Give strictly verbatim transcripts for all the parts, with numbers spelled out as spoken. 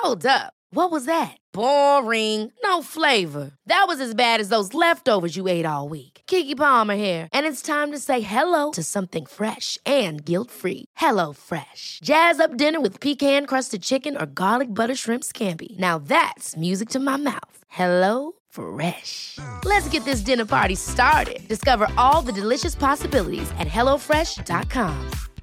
Hold up. What was that? Boring. No flavor. That was as bad as those leftovers you ate all week. Keke Palmer here, and it's time to say hello to something fresh and guilt-free. Hello Fresh. Jazz up dinner with pecan-crusted chicken or garlic butter shrimp scampi. Now that's music to my mouth. Hello Fresh. Let's get this dinner party started. Discover all the delicious possibilities at hello fresh dot com.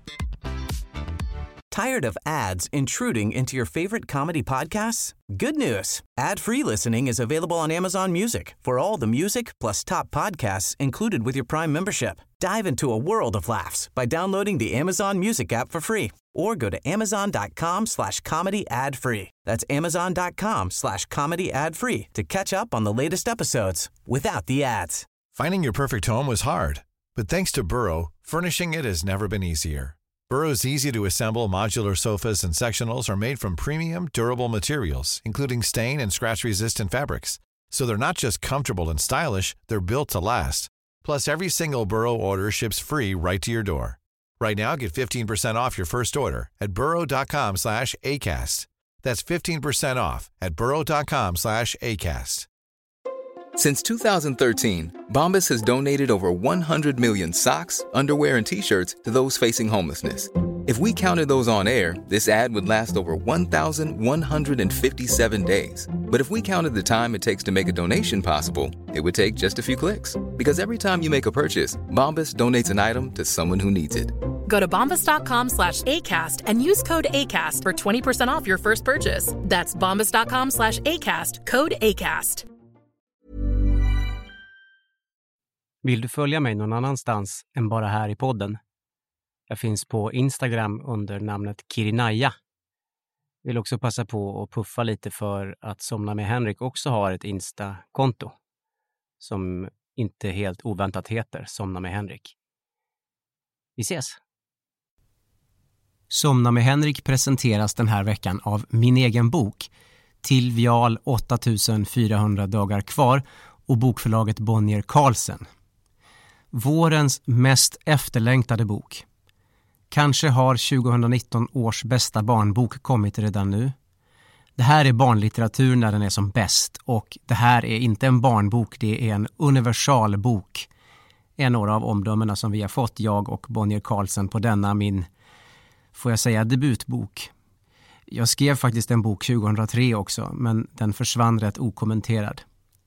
Tired of ads intruding into your favorite comedy podcasts? Good news. Ad-free listening is available on Amazon Music for all the music plus top podcasts included with your Prime membership. Dive into a world of laughs by downloading the Amazon Music app for free or go to amazon.com slash comedy ad free. That's amazon.com slash comedy ad free to catch up on the latest episodes without the ads. Finding your perfect home was hard, but thanks to Burrow, furnishing it has never been easier. Burrow's easy-to-assemble modular sofas and sectionals are made from premium, durable materials, including stain and scratch-resistant fabrics. So they're not just comfortable and stylish, they're built to last. Plus, every single Burrow order ships free right to your door. Right now, get fifteen percent off your first order at burrow.com slash ACAST. That's fifteen percent off at burrow.com slash ACAST. Since two thousand thirteen, Bombas has donated over one hundred million socks, underwear, and T-shirts to those facing homelessness. If we counted those on air, this ad would last over one thousand one hundred fifty-seven days. But if we counted the time it takes to make a donation possible, it would take just a few clicks. Because every time you make a purchase, Bombas donates an item to someone who needs it. Go to bombas.com slash ACAST and use code ACAST for twenty percent off your first purchase. That's bombas.com slash ACAST, code ACAST. Vill du följa mig någon annanstans än bara här i podden? Jag finns på Instagram under namnet Kirinaya. Vill också passa på att puffa lite för att Somna med Henrik också har ett Insta-konto som inte helt oväntat heter Somna med Henrik. Vi ses! Somna med Henrik presenteras den här veckan av min egen bok Till Vial åttafyrahundra dagar kvar och bokförlaget Bonnier Carlsen. Vårens mest efterlängtade bok. Kanske har tjugonitton års bästa barnbok kommit redan nu. Det här är barnlitteratur när den är som bäst och det här är inte en barnbok, det är en universal bok. Är några av omdömena som vi har fått, jag och Bonnier Carlsen, på denna min, får jag säga, debutbok. Jag skrev faktiskt en bok tjugohundratre också, men den försvann rätt okommenterad.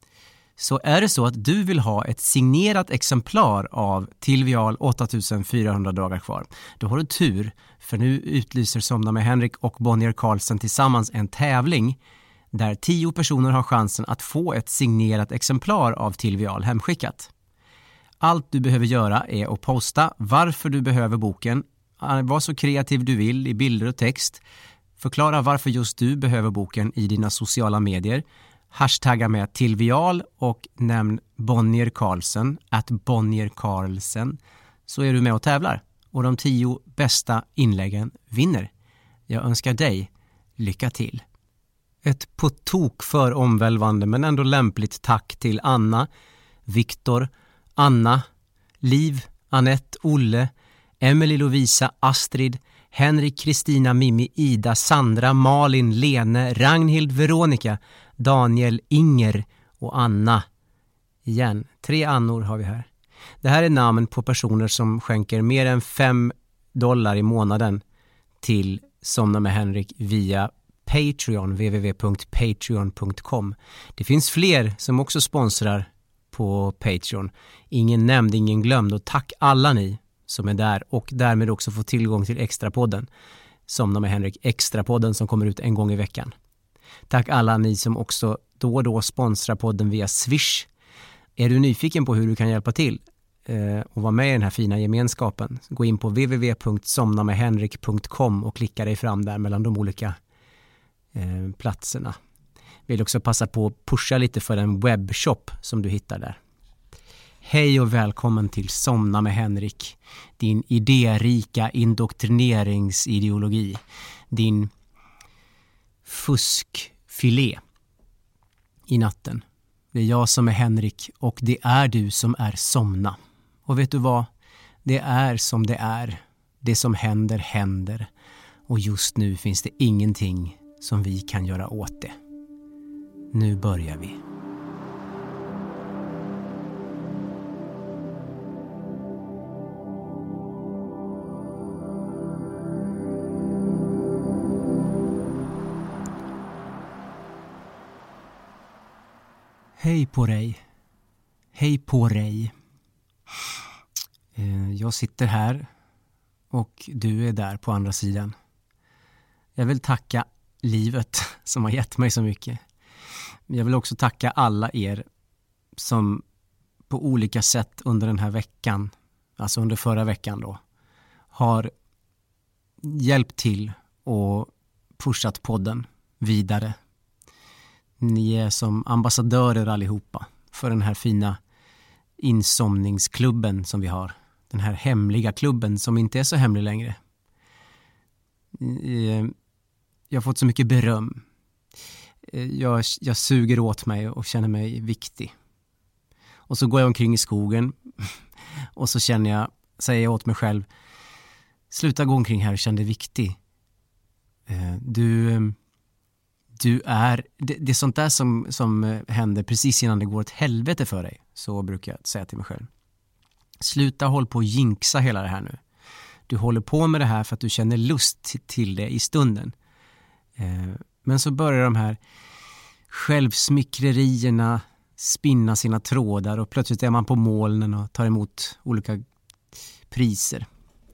Så är det så att du vill ha ett signerat exemplar av Till Vial åttafyrahundra dagar kvar, då har du tur, för nu utlyser Somna med Henrik och Bonnier Carlsen tillsammans en tävling där tio personer har chansen att få ett signerat exemplar av Till Vial hemskickat. Allt du behöver göra är att posta varför du behöver boken, var så kreativ du vill i bilder och text, förklara varför just du behöver boken i dina sociala medier, hashtagga med Till Vial och nämn Bonnier Carlsen, att Bonnier Carlsen, så är du med och tävlar. Och de tio bästa inläggen vinner. Jag önskar dig lycka till. Ett på tok för omvälvande men ändå lämpligt tack till Anna, Viktor, Anna, Liv, Annette, Olle, Emily, Lovisa, Astrid, Henrik, Kristina, Mimmi, Ida, Sandra, Malin, Lene, Ragnhild, Veronica, Daniel, Inger och Anna. Igen, tre Annor har vi här. Det här är namn på personer som skänker mer än fem dollar i månaden till Somna med Henrik via Patreon, w w w punkt patreon punkt com. Det finns fler som också sponsrar på Patreon. Ingen nämnd, ingen glömd, och tack alla ni som är där och därmed också får tillgång till extrapodden. Somna med Henrik, extrapodden som kommer ut en gång i veckan. Tack alla ni som också då och då sponsrar podden via Swish. Är du nyfiken på hur du kan hjälpa till eh, och vara med i den här fina gemenskapen, gå in på w w w punkt somna med henrik punkt com och klicka dig fram där mellan de olika eh, platserna. Vill också passa på att pusha lite för en webbshop som du hittar där. Hej och välkommen till Somna med Henrik, din idérika indoktrineringsideologi, din fuskfilé i natten. Det är jag som är Henrik och det är du som är Somna. Och vet du vad? Det är som det är. Det som händer händer. Och just nu finns det ingenting som vi kan göra åt det. Nu börjar vi. Hej på dig. Hej på dig. Jag sitter här och du är där på andra sidan. Jag vill tacka livet som har gett mig så mycket. Jag vill också tacka alla er som på olika sätt under den här veckan, alltså under förra veckan då, har hjälpt till och pushat podden vidare. Ni är som ambassadörer allihopa för den här fina insomningsklubben som vi har. Den här hemliga klubben som inte är så hemlig längre. Jag har fått så mycket beröm. Jag, jag suger åt mig och känner mig viktig. Och så går jag omkring i skogen och så känner jag, säger jag åt mig själv, sluta gå omkring här och känn dig viktig. Du, du är, det, det är sånt där som, som händer precis innan det går ett helvete för dig. Så brukar jag säga till mig själv. Sluta håll på att jinxa hela det här nu. Du håller på med det här för att du känner lust till det i stunden. Men så börjar de här självsmickrerierna spinna sina trådar och plötsligt är man på molnen och tar emot olika priser.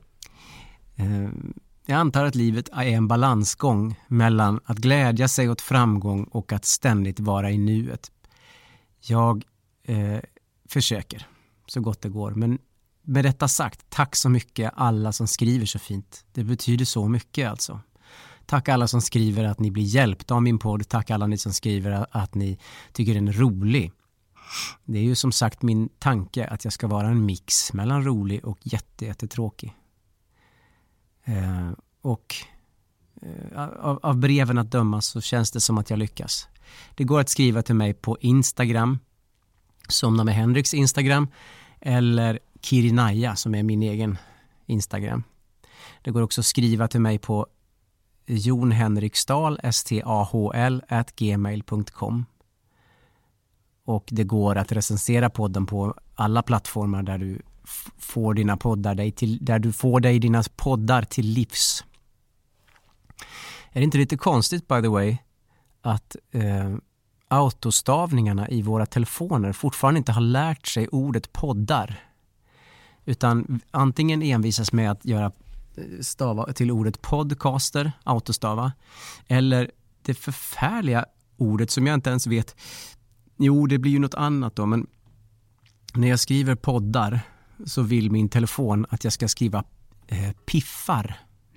Jag antar att livet är en balansgång mellan att glädja sig åt framgång och att ständigt vara i nuet. Jag eh, försöker så gott det går, men med detta sagt, tack så mycket alla som skriver så fint. Det betyder så mycket alltså. Tack alla som skriver att ni blir hjälpta av min podd. Tack alla ni som skriver att ni tycker den är rolig. Det är ju som sagt min tanke att jag ska vara en mix mellan rolig och jätte, jättetråkig. Eh, och eh, av, av breven att döma så känns det som att jag lyckas. Det går att skriva till mig på Instagram, Somna med Henriks Instagram, eller Kirinaya som är min egen Instagram. Det går också att skriva till mig på Jon Henriksdal, S T A H L, at gmail punkt com. Och det går att recensera podden på alla plattformar där du f- får dina poddar dig till, där du får dig dina poddar till livs. Är det inte lite konstigt, by the way, att eh, autostavningarna i våra telefoner fortfarande inte har lärt sig ordet poddar, utan antingen envisas med att göra stava till ordet podcaster, autostava, eller det förfärliga ordet som jag inte ens vet. Jo, det blir ju något annat då, men när jag skriver poddar så vill min telefon att jag ska skriva eh, piffar.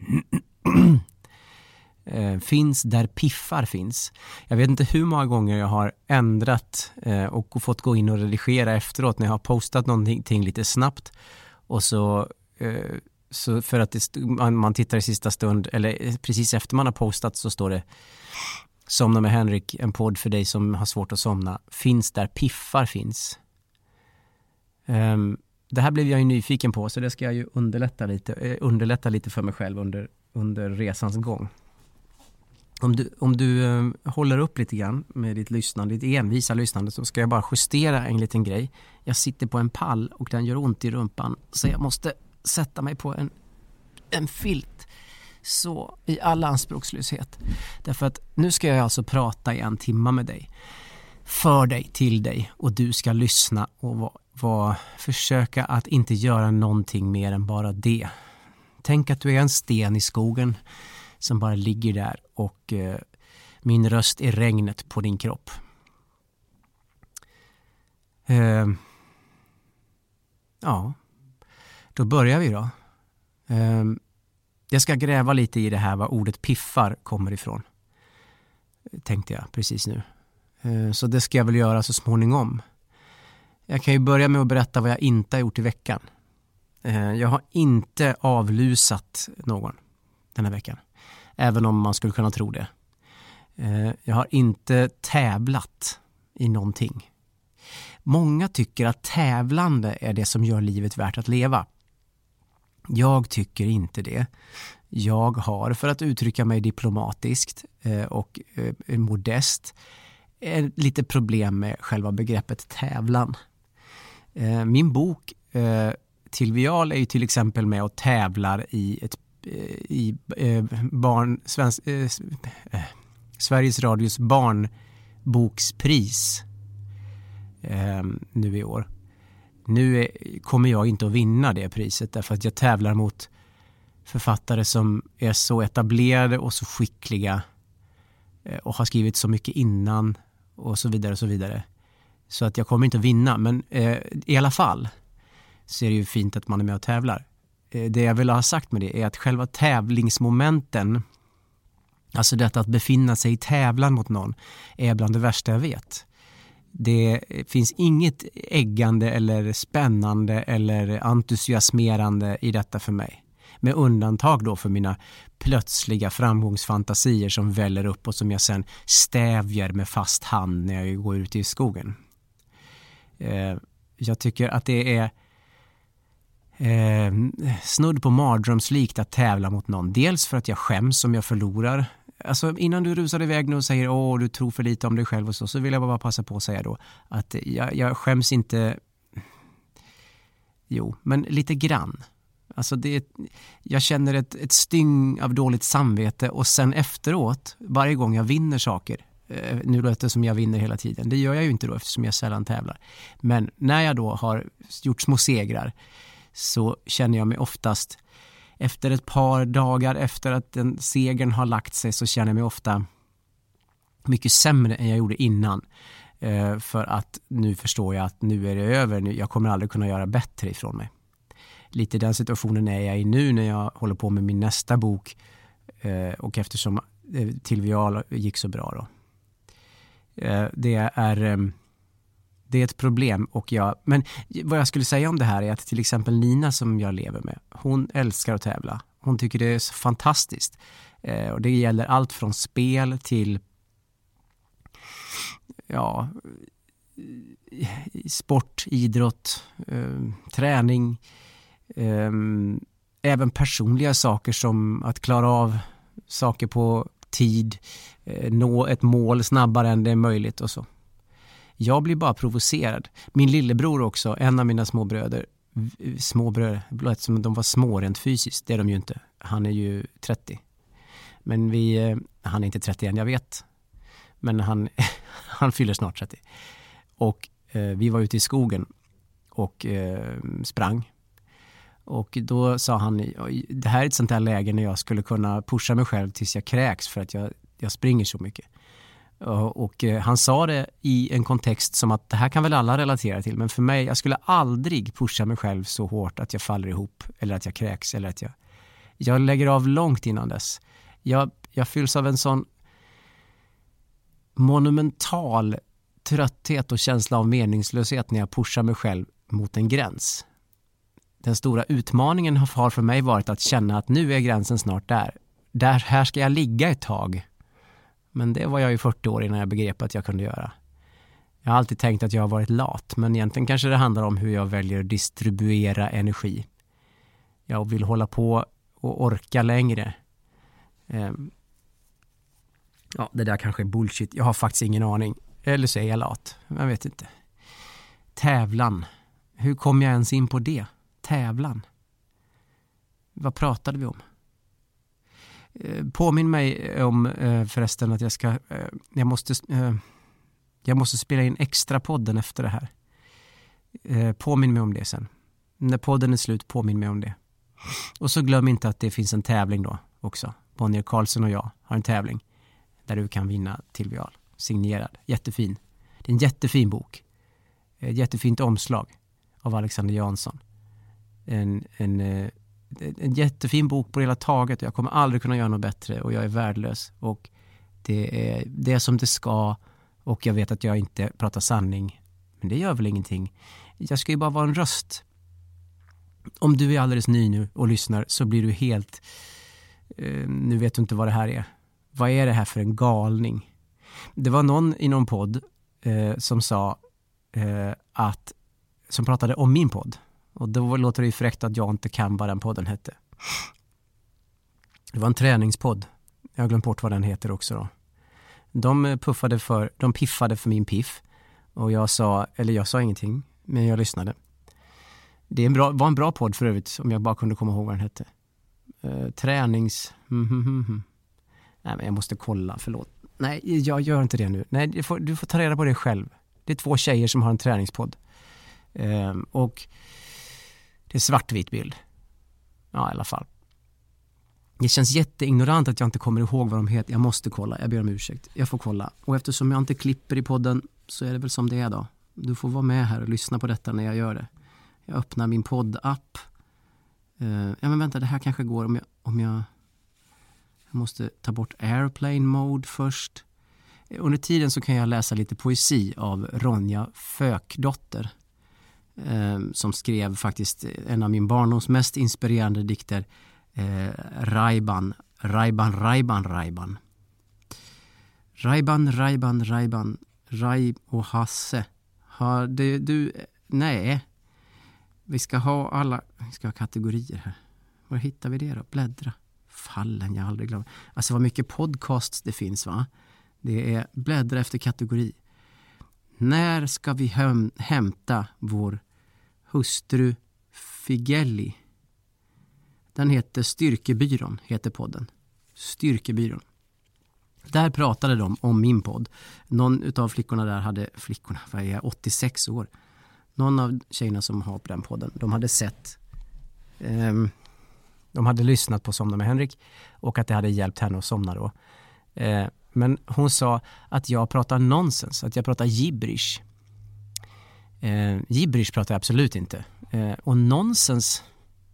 eh, finns där piffar finns. Jag vet inte hur många gånger jag har ändrat eh, och fått gå in och redigera efteråt när jag har postat någonting lite snabbt, och så eh, så för att det, man, man tittar i sista stund eller precis efter man har postat så står det Somna med Henrik, en podd för dig som har svårt att somna. Finns där piffar finns. Um, det här blev jag ju nyfiken på, så det ska jag ju underlätta lite, eh, underlätta lite för mig själv under, under resans gång. Om du, om du eh, håller upp lite grann med ditt lyssnande, ditt envisa lyssnande, så ska jag bara justera en liten grej. Jag sitter på en pall och den gör ont i rumpan, så jag måste sätta mig på en, en filt så i all anspråkslöshet. Därför att nu ska jag alltså prata i en timme med dig. För dig, till dig. Och du ska lyssna och va, va, försöka att inte göra någonting mer än bara det. Tänk att du är en sten i skogen som bara ligger där och eh, min röst är regnet på din kropp. Eh, ja, då börjar vi då. Eh, jag ska gräva lite i det här vad ordet piffar kommer ifrån. Tänkte jag precis nu. Eh, så det ska jag väl göra så småningom. Jag kan ju börja med att berätta vad jag inte har gjort i veckan. Eh, jag har inte avlusat någon den här veckan. Även om man skulle kunna tro det. Eh, jag har inte tävlat i någonting. Många tycker att tävlande är det som gör livet värt att leva. Jag tycker inte det. Jag har, för att uttrycka mig diplomatiskt eh, och eh, modest, eh, lite problem med själva begreppet tävlan. Eh, min bok eh, Tilvial är ju till exempel med och tävlar i ett i eh, barn, svensk, eh, eh, Sveriges Radios barnbokspris eh, nu i år. Nu är, kommer jag inte att vinna det priset därför att jag tävlar mot författare som är så etablerade och så skickliga eh, och har skrivit så mycket innan och så vidare och så vidare. Så att jag kommer inte att vinna, men eh, i alla fall så är det ju fint att man är med och tävlar. Det jag vill ha sagt med det är att själva tävlingsmomenten, alltså detta att befinna sig i tävlan mot någon, är bland det värsta jag vet. Det finns inget äggande eller spännande eller entusiasmerande i detta för mig. Med undantag då för mina plötsliga framgångsfantasier som väller upp och som jag sen stävjer med fast hand när jag går ut i skogen. Jag tycker att det är Eh, snudd på mardrömslikt att tävla mot någon. Dels för att jag skäms om jag förlorar. Alltså innan du rusar iväg nu och säger åh du tror för lite om dig själv och så, så vill jag bara passa på att säga då att jag, jag skäms inte. Jo, men lite grann. Alltså det, jag känner ett, ett styng av dåligt samvete och sen efteråt, varje gång jag vinner saker, eh, nu låter det som jag vinner hela tiden. Det gör jag ju inte då eftersom jag sällan tävlar. Men när jag då har gjort små segrar så känner jag mig oftast, efter ett par dagar efter att den segern har lagt sig, så känner jag mig ofta mycket sämre än jag gjorde innan. Eh, för att nu förstår jag att nu är det över, nu, jag kommer aldrig kunna göra bättre ifrån mig. Lite den situationen är jag i nu när jag håller på med min nästa bok eh, och eftersom eh, Tilvial gick så bra då. Eh, det är... Eh, Det är ett problem och jag, men vad jag skulle säga om det här är att till exempel Nina som jag lever med, hon älskar att tävla. Hon tycker det är så fantastiskt. Eh, och det gäller allt från spel till ja, sport, idrott, eh, träning, eh, även personliga saker som att klara av saker på tid, eh, nå ett mål snabbare än det är möjligt och så. Jag blir bara provocerad. Min lillebror också, en av mina småbröder, småbröder, låter som de var små rent fysiskt. Det är de ju inte. Han är ju trettio. Men vi, han är inte trettio än, jag vet. Men han, han fyller snart trettio. Och eh, vi var ute i skogen och eh, sprang. Och då sa han, det här är ett sånt här läge när jag skulle kunna pusha mig själv tills jag kräks för att jag, jag springer så mycket. Och han sa det i en kontext som att det här kan väl alla relatera till, men för mig, jag skulle aldrig pusha mig själv så hårt att jag faller ihop eller att jag kräks eller att jag jag lägger av långt innan dess. Jag, jag fylls av en sån monumental trötthet och känsla av meningslöshet när jag pushar mig själv mot en gräns. Den stora utmaningen har för mig varit att känna att nu är gränsen snart där. Där här ska jag ligga ett tag. Men det var jag ju fyrtio år innan jag begrep att jag kunde göra. Jag har alltid tänkt att jag har varit lat, men egentligen kanske det handlar om hur jag väljer att distribuera energi. Jag vill hålla på och orka längre. Um, ja, det där kanske är bullshit. Jag har faktiskt ingen aning. Eller så är jag lat. Jag vet inte. Tävlan. Hur kom jag ens in på det? Tävlan. Vad pratade vi om? Påminn mig om eh, förresten att jag ska eh, jag måste eh, jag måste spela in extra podden efter det här. Eh, påminn mig om det sen. När podden är slut, påminn mig om det. Och så glöm inte att det finns en tävling då också. Bonnier Carlsen och jag har en tävling där du kan vinna Tilvial. Signerad. Jättefin. Det är en jättefin bok. Ett jättefint omslag av Alexander Jansson. En, en, en jättefin bok på hela taget. Jag kommer aldrig kunna göra något bättre och jag är värdelös. Och det är, det är som det ska och jag vet att jag inte pratar sanning. Men det gör väl ingenting. Jag ska ju bara vara en röst. Om du är alldeles ny nu och lyssnar så blir du helt... Uh, nu vet du inte vad det här är. Vad är det här för en galning? Det var någon i någon podd uh, som sa uh, att... Som pratade om min podd. Och då låter det ju fräckt att jag inte kan vad den podden hette. Det var en träningspodd. Jag har glömt bort vad den heter också då. De puffade för, de piffade för min piff. Och jag sa, eller jag sa ingenting, men jag lyssnade. Det är en bra, var en bra podd för övrigt, om jag bara kunde komma ihåg vad den hette. Uh, tränings... Mm, mm, mm. Nej, men jag måste kolla, förlåt. Nej, jag gör inte det nu. Nej, du får, du får ta reda på det själv. Det är två tjejer som har en träningspodd. Uh, och det är svartvit bild. Ja, i alla fall. Det känns jätteignorant att jag inte kommer ihåg vad de heter. Jag måste kolla, jag ber om ursäkt. Jag får kolla. Och eftersom jag inte klipper i podden så är det väl som det är då. Du får vara med här och lyssna på detta när jag gör det. Jag öppnar min poddapp. Uh, ja men vänta, det här kanske går om jag, om jag... Jag måste ta bort airplane mode först. Under tiden så kan jag läsa lite poesi av Ronja Fökdotter. Uh, som skrev faktiskt en av min barndoms mest inspirerande dikter. Uh, Raiban, Raiban, Raiban, Raiban. Raiban, Raiban, Raiban. Rai och Hasse. Har det, du... Nej... Vi ska ha alla... Vi ska ha kategorier här. Var hittar vi det då? Bläddra. Fallen, jag har aldrig glömt. Alltså vad mycket podcasts det finns, va? Det är bläddra efter kategori. När ska vi häm- hämta vår hustru Figelli? Den heter Styrkebyrån, heter podden. Styrkebyrån. Där pratade de om min podd. Någon utav flickorna där hade... Flickorna, vad är jag? åttiosex år. Någon av tjejerna som har på den podden, de hade sett, eh, de hade lyssnat på Somna med Henrik och att det hade hjälpt henne att somna då. Eh, men hon sa att jag pratar nonsens, att jag pratar gibberish. Eh, gibberish pratar jag absolut inte. Eh, och nonsens,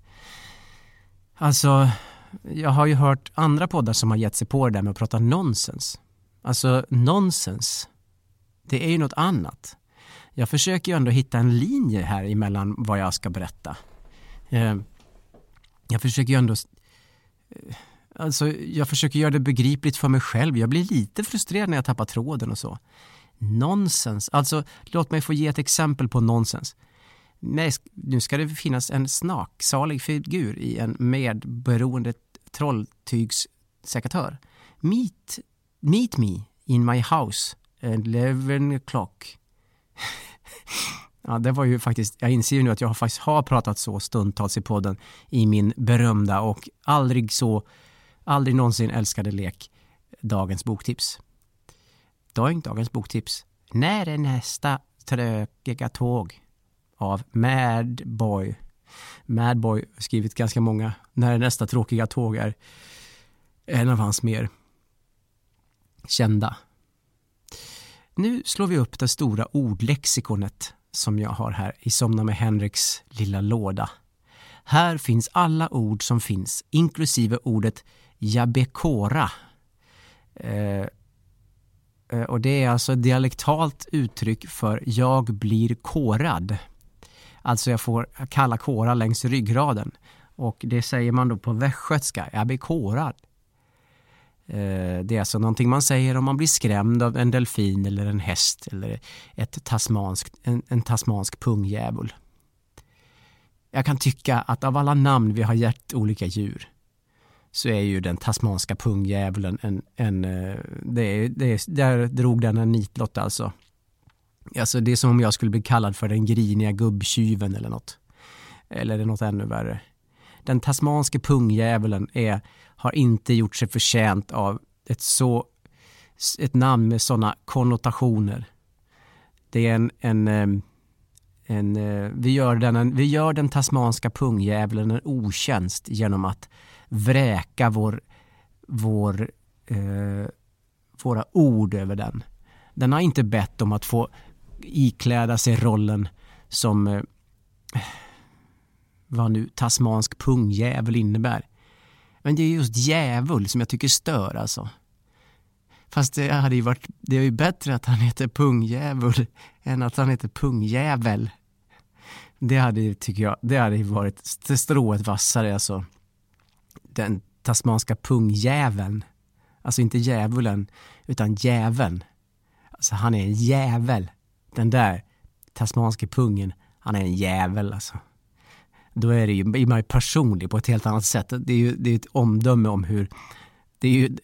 alltså jag har ju hört andra poddar som har gett sig på det där med att prata nonsens. Alltså nonsens, det är ju något annat. Jag försöker ju ändå hitta en linje här emellan vad jag ska berätta. Eh, jag försöker ju ändå... Eh, alltså, jag försöker göra det begripligt för mig själv. Jag blir lite frustrerad när jag tappar tråden och så. Nonsens. Alltså, låt mig få ge ett exempel på nonsens. Nej, nu ska det finnas en snaksalig figur i en medberoende trolltygssekatör. Meet, meet me in my house at eleven o'clock. Ja, det var ju faktiskt, jag inser ju nu att jag faktiskt har pratat så stundtals i podden i min berömda och aldrig så, aldrig någonsin älskade lek Dagens boktips. Dag, dagens boktips. När är nästa trökiga tåg av Madboy? Madboy har skrivit ganska många. När är nästa tråkiga tåg är en av hans mer kända. Nu slår vi upp det stora ordlexikonet som jag har här i Somna med Henriks lilla låda. Här finns alla ord som finns, inklusive ordet jabekora. Eh, och det är alltså ett dialektalt uttryck för jag blir kårad. Alltså jag får kalla kåra längs ryggraden. Och det säger man då på västgötska, jag blir kårad. Det är alltså någonting man säger om man blir skrämd av en delfin eller en häst eller ett tasmansk, en, en tasmansk pungjävul. Jag kan tycka att av alla namn vi har gett olika djur så är ju den tasmanska pungjävulen en, en det är, det är, där drog den en nitlott alltså. Alltså det är som om jag skulle bli kallad för den griniga gubbtjuven eller något. Eller är det något ännu värre. Den tasmanska pungjävulen är, har inte gjort sig förtjänt av ett, så, ett namn med sådana konnotationer. Det är en, en, en, en vi, gör den, en, vi gör den tasmanska pungjävulen en otjänst genom att vräka vår, vår, eh, våra ord över den. Den har inte bett om att få ikläda sig rollen som eh, vad nu tasmansk pungjävel innebär. Men det är just djävul som jag tycker stör alltså. Fast det hade ju varit, det är ju bättre att han heter pungjävul än att han heter pungjävel. Det hade, tycker jag, det hade ju varit strået vassare alltså. Den tasmanska pungjäveln. Alltså inte djävulen utan jäveln. Alltså han är en jävel. Den där tasmanska pungen, han är en jävel alltså. då är det ju är man personlig på ett helt annat sätt. Det är ju det är ett omdöme om hur det är ju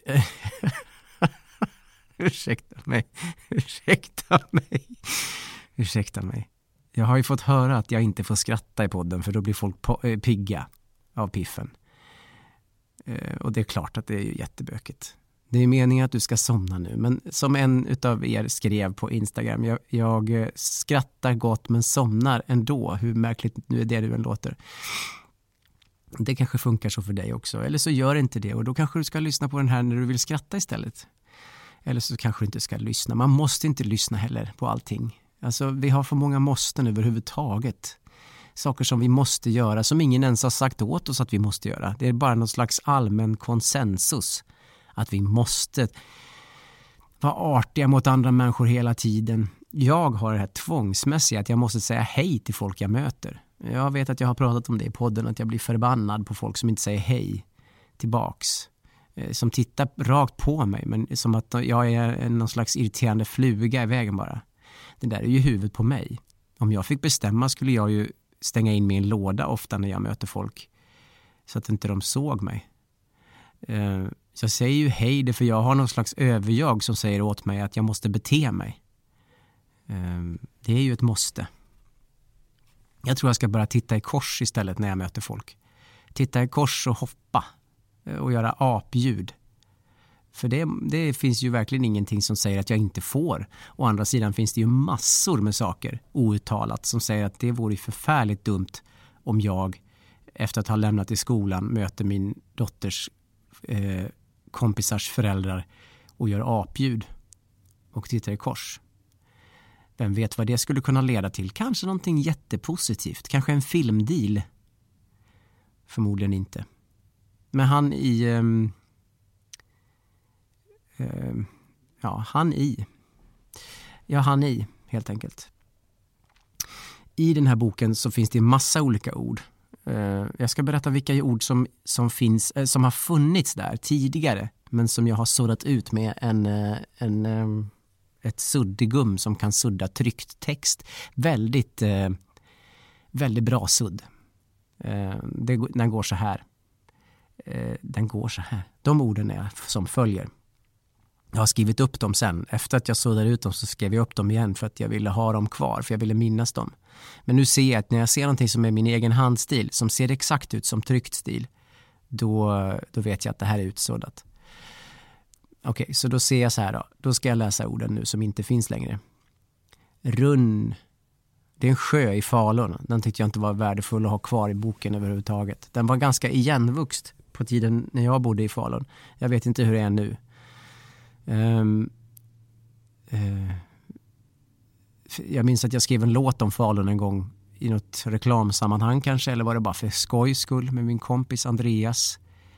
ursäkta mig ursäkta mig ursäkta mig jag har ju fått höra att jag inte får skratta i podden för då blir folk po- pigga av piffen, eh, och det är klart att det är ju jättebökigt. Det är meningen att du ska somna nu, men som en utav er skrev på Instagram, jag, jag skrattar gott men somnar ändå. Hur märkligt nu är det du än låter. Det kanske funkar så för dig också, eller så gör inte det, och då kanske du ska lyssna på den här när du vill skratta istället. Eller så kanske du inte ska lyssna. Man måste inte lyssna heller på allting. Alltså vi har för många måsten överhuvudtaget. Saker som vi måste göra som ingen ens har sagt åt oss att vi måste göra. Det är bara någon slags allmän konsensus att vi måste vara artiga mot andra människor hela tiden. Jag har det här tvångsmässiga att jag måste säga hej till folk jag möter. Jag vet att jag har pratat om det i podden, att jag blir förbannad på folk som inte säger hej tillbaks. Som tittar rakt på mig, men som att jag är någon slags irriterande fluga i vägen bara. Det där är ju huvudet på mig. Om jag fick bestämma skulle jag ju stänga in mig i en låda ofta när jag möter folk, så att inte de såg mig. Så jag säger ju hej det för jag har någon slags överjag som säger åt mig att jag måste bete mig. Det är ju ett måste. Jag tror jag ska bara titta i kors istället när jag möter folk. Titta i kors och hoppa och göra apljud. För det, det finns ju verkligen ingenting som säger att jag inte får. Å andra sidan finns det ju massor med saker outtalat som säger att det vore förfärligt dumt om jag efter att ha lämnat i skolan möter min dotters eh, kompisars föräldrar och gör apljud och tittar i kors. Vem vet vad det skulle kunna leda till? Kanske någonting jättepositivt. Kanske en filmdeal. Förmodligen inte. Men han i... Um, um, ja, han i. Ja, han i, helt enkelt. I den här boken så finns det en massa olika ord. Uh, jag ska berätta vilka ord som, som, finns, uh, som har funnits där tidigare. Men som jag har suddat ut med en... Uh, en um, ett suddigum som kan sudda tryckt text. Väldigt, uh, väldigt bra sudd. Uh, det, den går så här. Den går så här. De orden är som följer. Jag har skrivit upp dem sen. Efter att jag suddade ut dem så skrev jag upp dem igen för att jag ville ha dem kvar. För jag ville minnas dem. Men nu ser jag att när jag ser någonting som är min egen handstil. Som ser exakt ut som tryckt stil. Då, då vet jag att det här är utsuddat. Okej, okay, så då ser jag så här då. Då ska jag läsa orden nu som inte finns längre. Runn. Det är en sjö i Falun. Den tyckte jag inte var värdefull att ha kvar i boken överhuvudtaget. Den var ganska igenvuxt på tiden när jag bodde i Falun. Jag vet inte hur det är nu. Um, uh, jag minns att jag skrev en låt om Falun en gång i något reklamsammanhang kanske. Eller var det bara för skojs skull med min kompis Andreas.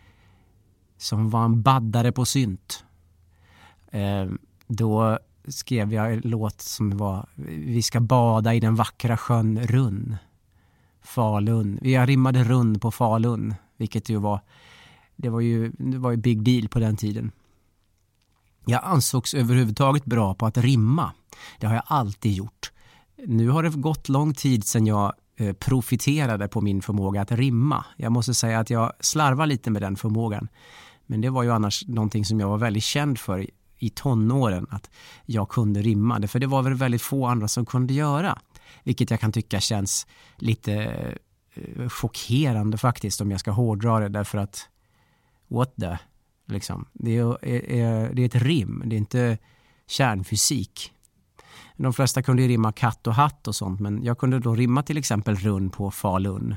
Som var en baddare på synt. Uh, då... skrev jag en låt som var vi ska bada i den vackra sjön Runn. Falun. Vi rimmade Runn på Falun, vilket ju var det var ju det var ju big deal på den tiden. Jag ansågs överhuvudtaget bra på att rimma. Det har jag alltid gjort. Nu har det gått lång tid sedan jag eh, profiterade på min förmåga att rimma. Jag måste säga att jag slarvar lite med den förmågan. Men det var ju annars någonting som jag var väldigt känd för i tonåren, att jag kunde rimma det, för det var väl väldigt få andra som kunde göra, vilket jag kan tycka känns lite eh, chockerande faktiskt om jag ska hårdra det, därför att what the liksom, det är, är, det är ett rim, det är inte kärnfysik. De flesta kunde ju rimma katt och hatt och sånt, men jag kunde då rimma till exempel Runn på Falun.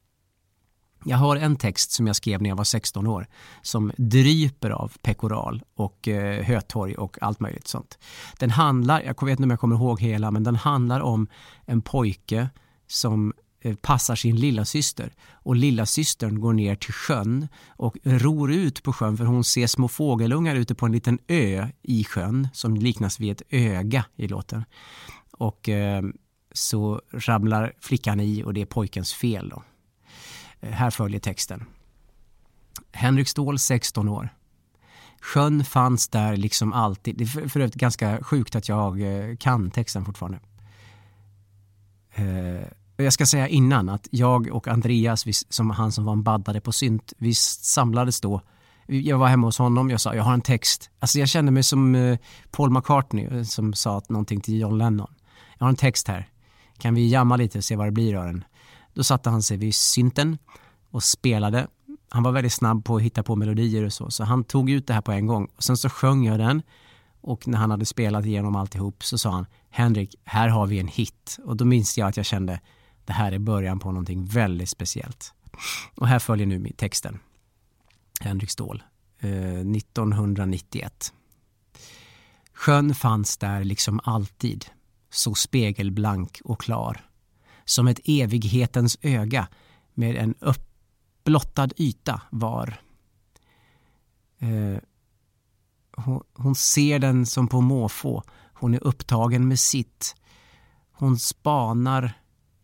Jag har en text som jag skrev när jag var sexton år som dryper av pekoral och eh, hötorg och allt möjligt sånt. Den handlar, jag vet inte om jag kommer ihåg hela, men den handlar om en pojke som eh, passar sin lilla syster. Och lilla systern går ner till sjön och ror ut på sjön, för hon ser små fågelungar ute på en liten ö i sjön som liknas vid ett öga i låten. Och eh, så ramlar flickan i och det är pojkens fel då. Här följer texten. Henrik Ståhl, sexton år. Sjön fanns där liksom alltid. Det är för övrigt ganska sjukt att jag kan texten fortfarande. jag ska säga innan att jag och Andreas, vi, som han som var en baddare på synt, vi samlades då. Jag var hemma hos honom, jag sa jag har en text. Alltså jag kände mig som eh, Paul McCartney som sa någonting till John Lennon. Jag har en text här. Kan vi jamma lite och se vad det blir av den? Då satte han sig vid synten och spelade. Han var väldigt snabb på att hitta på melodier och så. Så han tog ut det här på en gång. Och sen så sjöng jag den. Och när han hade spelat igenom alltihop så sa han: Henrik, här har vi en hit. Och då minns jag att jag kände det här är början på någonting väldigt speciellt. Och här följer nu med texten. Henrik Ståhl, eh, nittonhundranittioett. Sjön fanns där liksom alltid, så spegelblank och klar. Som ett evighetens öga med en uppblottad yta var. Eh, hon, hon ser den som på måfå. Hon är upptagen med sitt. Hon spanar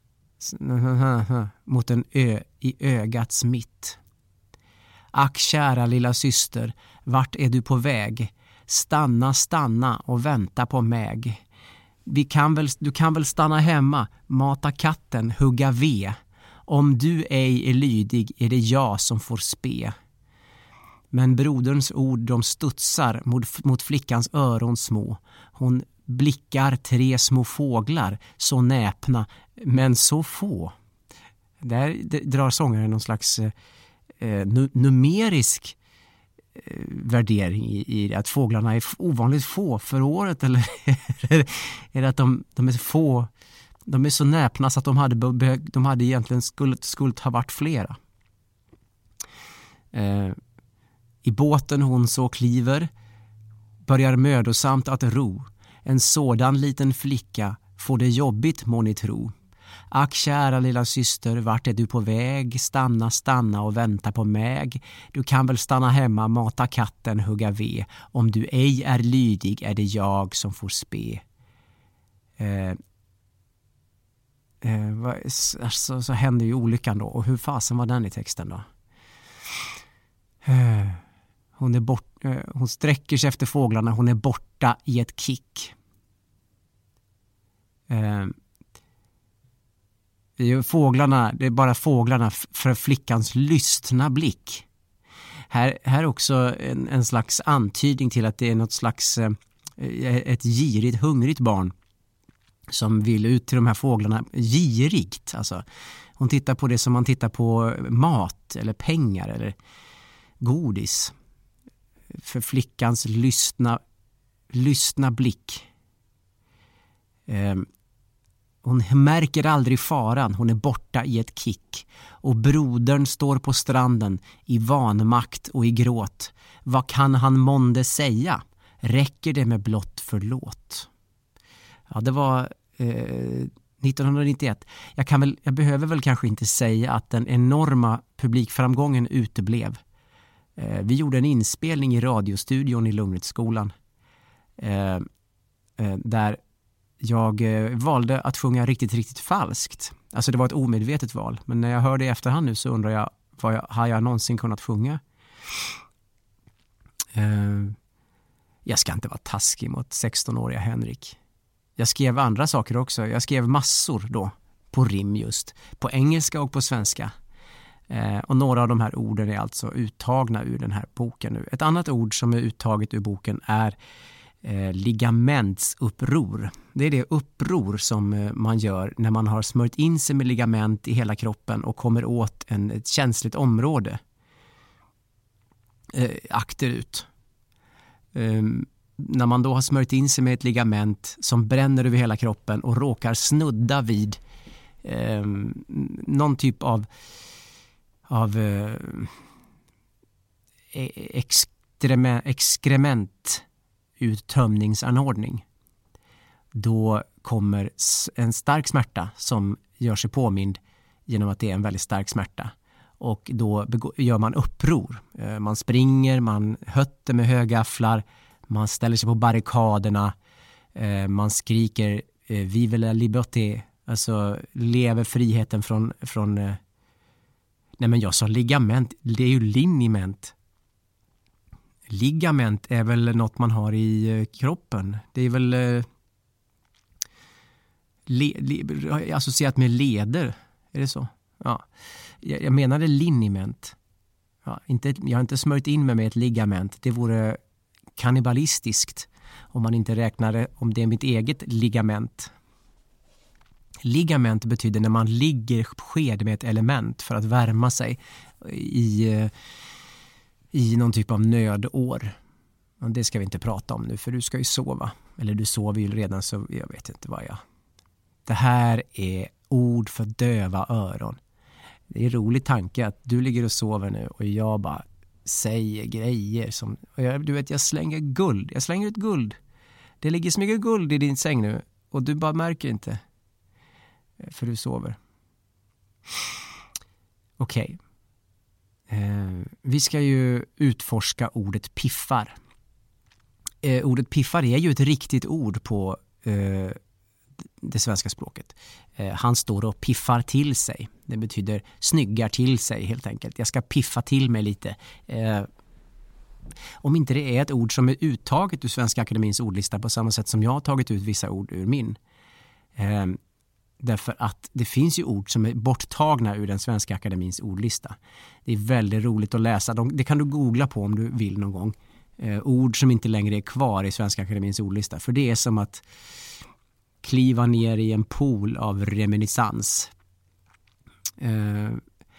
mot en ö i ögats mitt. Ack kära lilla syster, vart är du på väg? Stanna, stanna och vänta på mig. Vi kan väl, du kan väl stanna hemma, mata katten, hugga ve. Om du ej är lydig är det jag som får spe. Men broderns ord de studsar mot, mot flickans öron små. Hon blickar tre små fåglar, så näpna, men så få. Där drar sångaren någon slags eh, numerisk eh, värdering i, i att fåglarna är ovanligt få för året, eller är det att de, de är få, de är så näpna så att de hade, de hade egentligen skulle, skulle ha varit flera. Eh, I båten hon så kliver börjar mödosamt att ro. En sådan liten flicka får det jobbigt, må ni tro. Ack kära lilla syster, vart är du på väg? Stanna, stanna och vänta på mig. Du kan väl stanna hemma, mata katten, hugga ve. Om du ej är lydig är det jag som får spe. Eh, eh, så, så hände ju olyckan då. Och hur fasen var den i texten då? Eh, hon, är bort, eh, hon sträcker sig efter fåglarna. Hon är borta i ett kick. Eh, Fåglarna, det är bara fåglarna för flickans lystna blick. Här, här är också en, en slags antydning till att det är något slags eh, ett girigt, hungrigt barn som vill ut till de här fåglarna. Girigt, alltså. Hon tittar på det som man tittar på mat eller pengar eller godis. För flickans lystna, lystna blick. Eh, Hon märker aldrig faran, hon är borta i ett kick. Och brodern står på stranden i vanmakt och i gråt. Vad kan han månde säga? Räcker det med blott förlåt? Ja, det var eh, nittonhundranittioett. Jag, kan väl, jag behöver väl kanske inte säga att den enorma publikframgången uteblev. Eh, vi gjorde en inspelning i radiostudion i Lugnedsskolan. Eh, eh, där jag valde att sjunga riktigt, riktigt falskt. Alltså det var ett omedvetet val. Men när jag hör det i efterhand nu så undrar jag, vad jag, har jag någonsin kunnat sjunga? Uh, jag ska inte vara taskig mot sexton-åriga Henrik. Jag skrev andra saker också. Jag skrev massor då på rim just. På engelska och på svenska. Uh, och några av de här orden är alltså uttagna ur den här boken nu. Ett annat ord som är uttaget ur boken är Eh, ligamentsuppror. Det är det uppror som eh, man gör när man har smört in sig med ligament i hela kroppen och kommer åt en, ett känsligt område eh, akterut. Eh, när man då har smört in sig med ett ligament som bränner över hela kroppen och råkar snudda vid eh, någon typ av av eh, extreme, exkrement uttömningsanordning, då kommer en stark smärta som gör sig påmind genom att det är en väldigt stark smärta. Och då gör man uppror. Man springer, man hötter med högafflar, man ställer sig på barrikaderna, man skriker Vive la liberté, alltså lever friheten från, från nej men jag sa ligament, det är ju liniment. Ligament är väl något man har i kroppen. Det är väl eh, le, le, associerat med leder. Är det så? Ja. Jag, jag menade liniment. Ja, inte, jag har inte smörjt in mig med ett ligament. Det vore kannibalistiskt om man inte räknade om det är mitt eget ligament. Ligament betyder när man ligger sked med ett element för att värma sig i, i någon typ av nödår. Och det ska vi inte prata om nu, för du ska ju sova. Eller du sover ju redan, så jag vet inte vad jag... Det här är ord för döva öron. Det är en rolig tanke att du ligger och sover nu och jag bara säger grejer som... Jag, du vet, jag slänger guld. Jag slänger ut guld. Det ligger så mycket guld i din säng nu och du bara märker inte. För du sover. Okej. Okay. Eh, vi ska ju utforska ordet piffar. Eh, ordet piffar är ju ett riktigt ord på eh, det svenska språket. Eh, han står och piffar till sig. Det betyder snyggar till sig helt enkelt. Jag ska piffa till mig lite. Eh, om inte det är ett ord som är uttaget ur Svenska Akademins ordlista på samma sätt som jag har tagit ut vissa ord ur min. Eh, Därför att det finns ju ord som är borttagna ur den Svenska Akademins ordlista. Det är väldigt roligt att läsa. Det kan du googla på om du vill någon gång. Eh, ord som inte längre är kvar i Svenska Akademins ordlista. För det är som att kliva ner i en pool av reminiscens. Eh,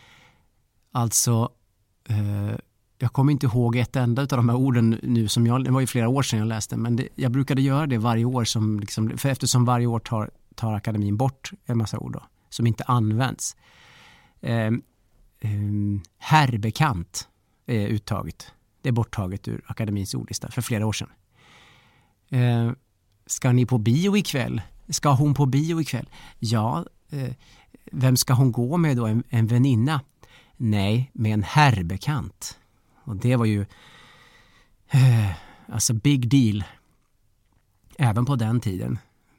alltså, eh, jag kommer inte ihåg ett enda av de här orden nu som jag, det var ju flera år sedan jag läste. Men det, jag brukade göra det varje år som liksom, för eftersom varje år tar tar akademin bort en massa ord då, som inte används. Eh, eh, herrbekant är uttaget. Det är borttaget ur akademins ordlista för flera år sedan. Eh, ska ni på bio ikväll? Ska hon på bio ikväll? Ja, eh, vem ska hon gå med då? En, en väninna? Nej, med en herrbekant. Och det var ju eh, alltså big deal även på den tiden.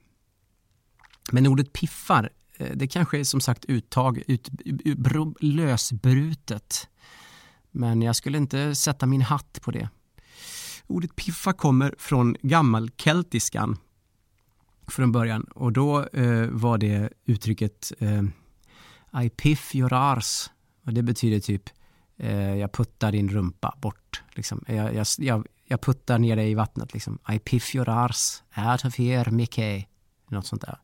Men ordet piffar, det kanske är som sagt uttag, ut, ut, lösbrutet. Men jag skulle inte sätta min hatt på det. Ordet piffa kommer från gammalkeltiskan från början. Och då eh, var det uttrycket eh, I piff your arse. Och det betyder typ eh, jag puttar din rumpa bort. Liksom. Jag, jag, jag, jag puttar ner dig i vattnet. Liksom. I piff your arse out of here, Mickey. Något sånt där.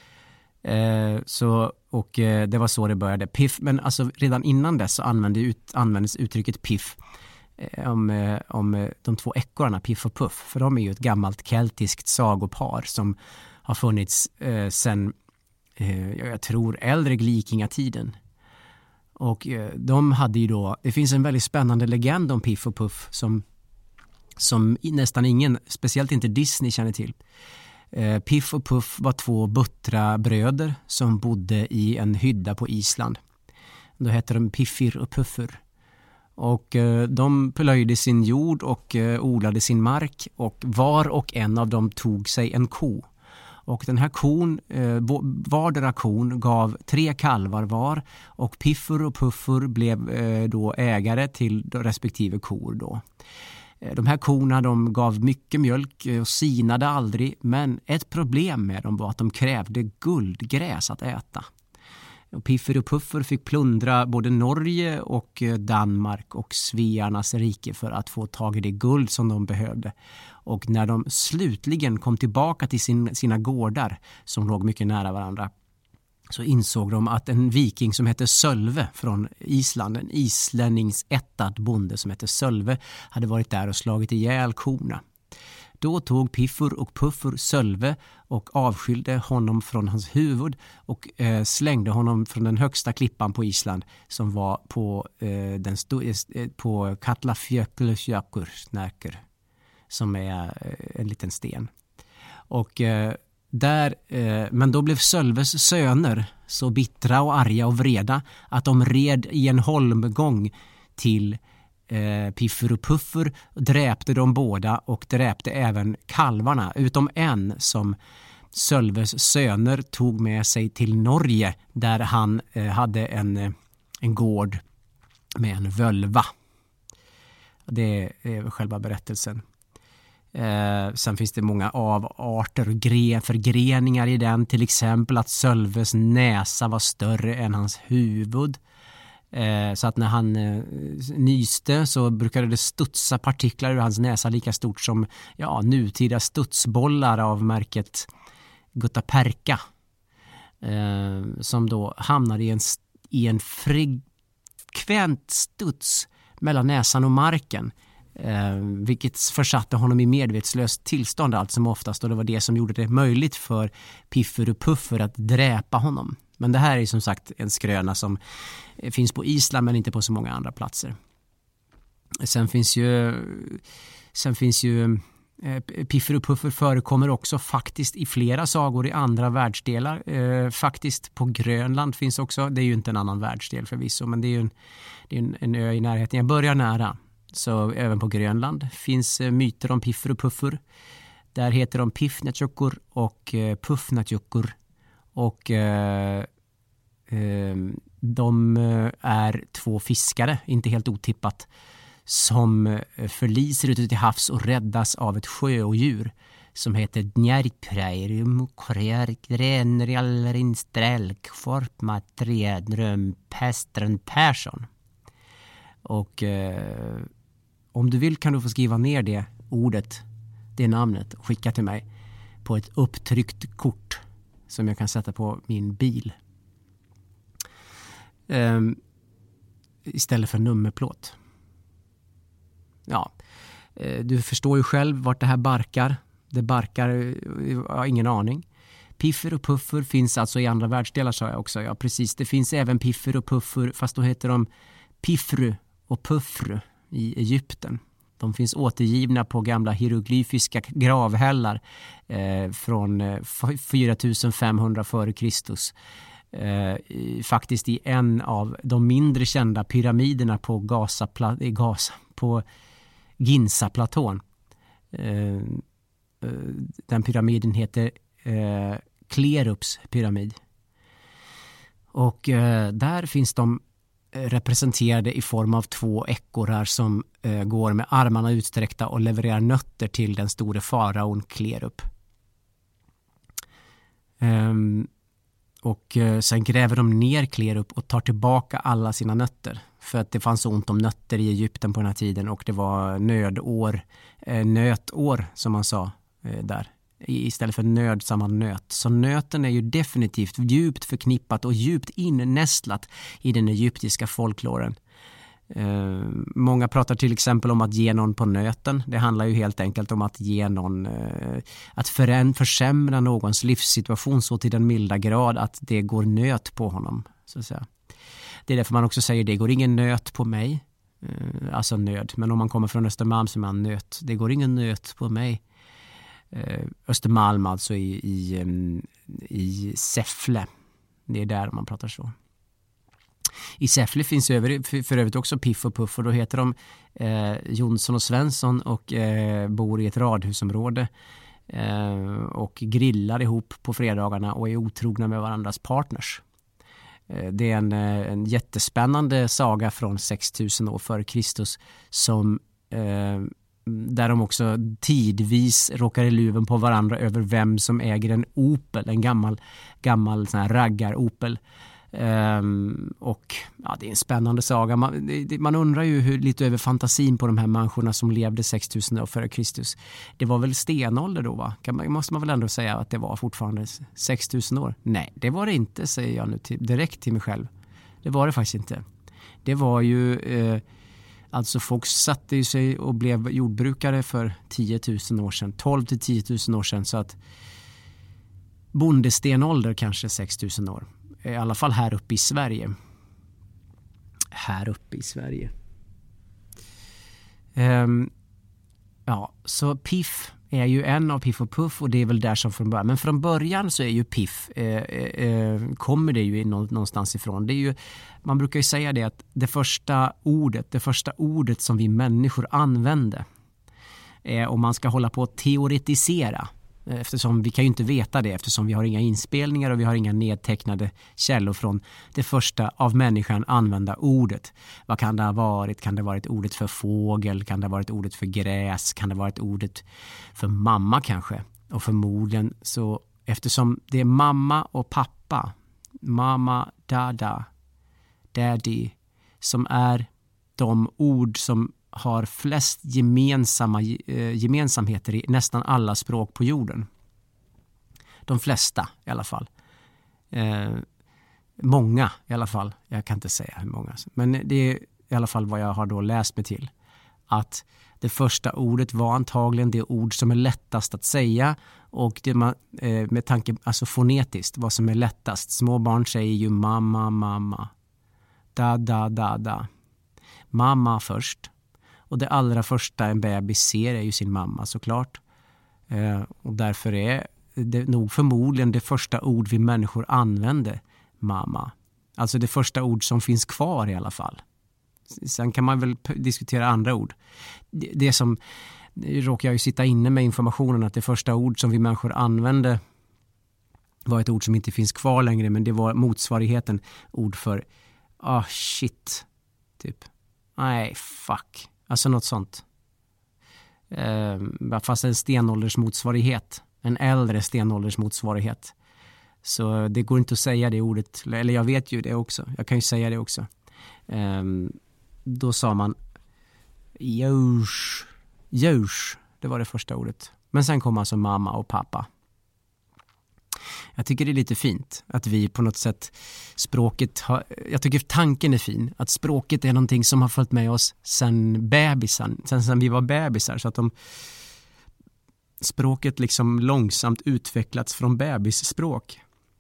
Eh, så, och eh, det var så det började. Piff, men alltså redan innan dess så använde ut, användes uttrycket piff eh, om, eh, om eh, de två ekorrarna Piff och Puff. För de är ju ett gammalt keltiskt sagopar som har funnits eh, sedan eh, jag tror äldre vikingatiden. Och eh, de hade ju då, det finns en väldigt spännande legend om Piff och Puff som, som nästan ingen, speciellt inte Disney, känner till. Piff och Puff var två buttra bröder som bodde i en hydda på Island. Då hette de Piffir och Puffur. Och de plöjde sin jord och odlade sin mark, och var och en av dem tog sig en ko. Och den här kon, vardera kon gav tre kalvar var, och Piffur och Puffur blev då ägare till respektive kor då. De här korna, de gav mycket mjölk och sinade aldrig, men ett problem med dem var att de krävde guldgräs att äta. Och Piffur och Puffur fick plundra både Norge och Danmark och Svearnas rike för att få tag i det guld som de behövde. Och när de slutligen kom tillbaka till sin, sina gårdar som låg mycket nära varandra, så insåg de att en viking som hette Sölve från Island, en islänningsättad bonde som hette Sölve, hade varit där och slagit ihjäl korna. Då tog Piffur och Puffur Sölve och avskilde honom från hans huvud och eh, slängde honom från den högsta klippan på Island som var på, eh, den sto- eh, på Katlafjökullsjökursnäker, som är eh, en liten sten. Och eh, Där, eh, men då blev Sölves söner så bittra och arga och vreda att de red i en holmgång till eh, Piffur och Puffur, dräpte de båda och dräpte även kalvarna, utom en som Sölves söner tog med sig till Norge, där han eh, hade en, en gård med en völva. Det är själva berättelsen. Eh, sen finns det många avarter och gre- förgreningar i den. Till exempel att Sölves näsa var större än hans huvud. Eh, så att när han eh, nyste så brukade det studsa partiklar ur hans näsa lika stort som ja, nutida studsbollar av märket Guttapercha. Eh, som då hamnade i en, i en frekvent studs mellan näsan och marken. Eh, vilket försatte honom i medvetslöst tillstånd allt som oftast, och det var det som gjorde det möjligt för Piffer och Puffer att dräpa honom. Men det här är som sagt en skröna som finns på Island men inte på så många andra platser. Sen finns ju sen finns ju eh, Piffer och Puffer förekommer också faktiskt i flera sagor i andra världsdelar. Eh, faktiskt på Grönland finns också, det är ju inte en annan världsdel förvisso, men det är ju en, det är en, en ö i närheten. Jag börjar nära. Så även på Grönland finns eh, myter om Piffer och Puffer. Där heter de Piffnatjukur och eh, Puffnatjukur. Och eh, eh, de är två fiskare, inte helt otippat, som förliser ute till havs och räddas av ett sjöodjur som heter Dnärgpreirium Krergrenrialrin Strälk Forpmatredrum Pestren Persson. Och eh, om du vill kan du få skriva ner det ordet, det namnet, och skicka till mig på ett upptryckt kort som jag kan sätta på min bil. Um, istället för nummerplåt. Ja, uh, du förstår ju själv vart det här barkar. Det barkar, jag har ingen aning. Piffer och Puffer finns alltså i andra världsdelar, sa jag också. Ja, precis. Det finns även Piffer och Puffer, fast då heter de Piffru och Puffru i Egypten. De finns återgivna på gamla hieroglyfiska gravhällar eh, från eh, fyra tusen femhundra före Kristus. Eh, faktiskt i en av de mindre kända pyramiderna på Gaza, Gaza på Ginza-platån. Eh, den pyramiden heter eh, Klerups pyramid. Och eh, där finns de representerade i form av två ekorrar som eh, går med armarna utsträckta och levererar nötter till den store faraon Klerup. Um, och eh, sen gräver de ner Klerup och tar tillbaka alla sina nötter. För att det fanns ont om nötter i Egypten på den här tiden, och det var nödår, eh, nötår som man sa eh, där. Istället för nöd samma nöt. Så nöten är ju definitivt djupt förknippat och djupt innästlat i den egyptiska folkloren. Eh, många pratar till exempel om att ge någon på nöten. Det handlar ju helt enkelt om att ge någon, eh, att föränd- försämra någons livssituation så till den milda grad att det går nöt på honom, så att säga. Det är därför man också säger det går ingen nöt på mig. Eh, alltså nöd. Men om man kommer från Östermalm så är man nöt. Det går ingen nöt på mig. Östermalm alltså i, i, i Säffle. Det är där man pratar så. I Säffle finns över, för, för övrigt också Piff och Puff, och då heter de eh, Jonsson och Svensson och eh, bor i ett radhusområde eh, och grillar ihop på fredagarna och är otrogna med varandras partners. Eh, det är en, en jättespännande saga från sex tusen år före Kristus som eh, där de också tidvis råkar i luven på varandra över vem som äger en Opel, en gammal, gammal sån här raggar-Opel. Um, och ja, det är en spännande saga. Man, det, man undrar ju hur, lite över fantasin på de här människorna som levde sex tusen år före Kristus. Det var väl stenålder då, va? Kan man, måste man väl ändå säga att det var fortfarande sex tusen år? Nej, det var det inte, säger jag nu till, direkt till mig själv. Det var det faktiskt inte. Det var ju... Eh, Alltså folk satte ju sig och blev jordbrukare för tio tusen år sedan. tolv till tio tusen år sedan. Så att bondestenålder kanske sex tusen år. I alla fall här uppe i Sverige. Här uppe i Sverige. Um, ja, så Piff är ju en av Piff och Puff, och det är väl där som från början. Men från början så är ju Piff, eh, eh, kommer det ju någonstans ifrån. Det är ju, man brukar ju säga det att det första ordet, det första ordet som vi människor använde, eh, om man ska hålla på att teoretisera Eftersom vi kan ju inte veta det, eftersom vi har inga inspelningar och vi har inga nedtecknade källor från det första av människan använda ordet. Vad kan det ha varit? Kan det ha varit ordet för fågel? Kan det ha varit ordet för gräs? Kan det ha varit ordet för mamma kanske? Och förmodligen så, eftersom det är mamma och pappa, mamma, dada, daddy, som är de ord som har flest gemensamma eh, gemensamheter i nästan alla språk på jorden. De flesta i alla fall. Eh, många i alla fall. Jag kan inte säga hur många. Men det är i alla fall vad jag har då läst mig till. Att det första ordet var antagligen det ord som är lättast att säga. Och det man, eh, med tanke, alltså fonetiskt, vad som är lättast. Små barn säger ju mamma, mamma. Da, da, da, da. Mamma först. Och det allra första en bebis ser är ju sin mamma såklart. Eh, och därför är det nog förmodligen det första ord vi människor använder, mamma. Alltså det första ord som finns kvar i alla fall. Sen kan man väl p- diskutera andra ord. Det, det som råkar jag ju sitta inne med informationen att det första ord som vi människor använde var ett ord som inte finns kvar längre, men det var motsvarigheten ord för ah oh, shit typ. Nej, fuck. Alltså något sånt. Eh, fast en stenålders motsvarighet. En äldre stenålders motsvarighet. Så det går inte att säga det ordet. Eller jag vet ju det också. Jag kan ju säga det också. Eh, då sa man Jörs. Jörs. Det var det första ordet. Men sen kom alltså mamma och pappa. Jag tycker det är lite fint att vi på något sätt språket har, jag tycker tanken är fin att språket är någonting som har följt med oss sen bebisar, sen, sen vi var bebisar, så att de språket liksom långsamt utvecklats från bebisspråk.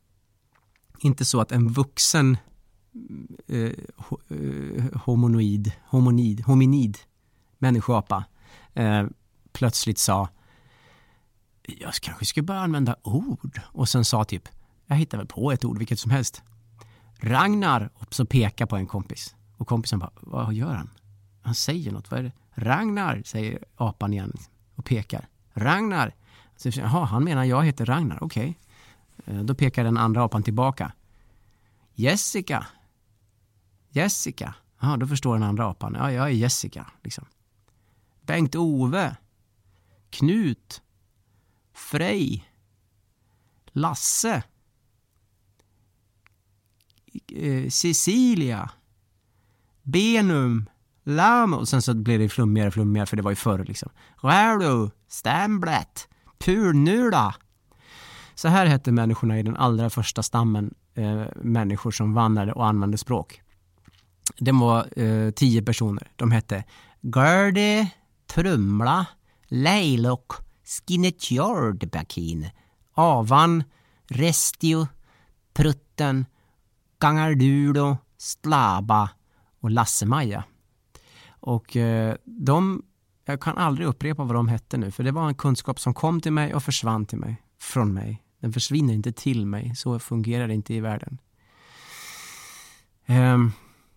Inte så att en vuxen eh, homonoid, homonid, hominid människoapa eh, plötsligt sa jag kanske skulle börja använda ord. Och sen sa typ, jag hittar väl på ett ord, vilket som helst. Ragnar. Och så pekar på en kompis. Och kompisen bara, vad gör han? Han säger något, vad är det? Ragnar, säger apan igen. Och pekar. Ragnar. Jaha, han menar jag heter Ragnar, okej. Okay. Då pekar den andra apan tillbaka. Jessica. Jessica. Ja, då förstår den andra apan. Ja, jag är Jessica, liksom. Bengt-Ove. Knut. Frej, Lasse, eh, Cecilia, Benum, Lamo. Och sen så blev det flummigare och flummigare, för det var ju förr liksom. Rälu, Stämblätt, Purnula. Så här hette människorna i den allra första stammen, eh, människor som vandrade och använde språk. Det var eh, tio personer. De hette Gärde, Trumla, Leilok, Skinnetjordbakin, Avan, Restio, Prutten, Gangardulo, Slaba och Lasse-Maja. Och eh, de, jag kan aldrig upprepa vad de hette nu, för det var en kunskap som kom till mig och försvann till mig, från mig. Den försvinner inte till mig, så fungerar det inte i världen. Um,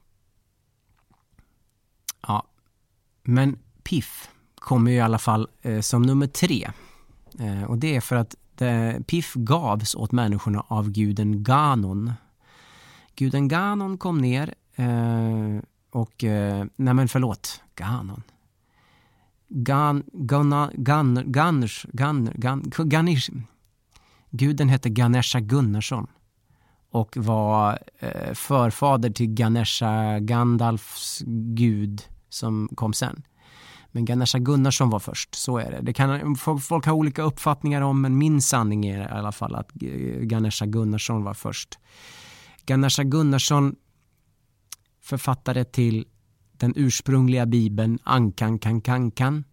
ja, men Piff kommer ju i alla fall eh, som nummer tre. Eh, och det är för att det, Piff gavs åt människorna av guden Ganon. Guden Ganon kom ner eh, och, eh, nej men förlåt, Ganon. Gan, Gana, Gan, Ganners, Gan, Gan, Ganish. Guden hette Ganesha Gunnarsson och var eh, förfader till Ganesha Gandalfs gud som kom sen. Men Ganesha Gunnarsson var först, så är det. Det kan folk ha olika uppfattningar om, men min sanning är i alla fall att Ganesha Gunnarsson var först. Ganesha Gunnarsson författade till den ursprungliga bibeln Ankan kan kan kan.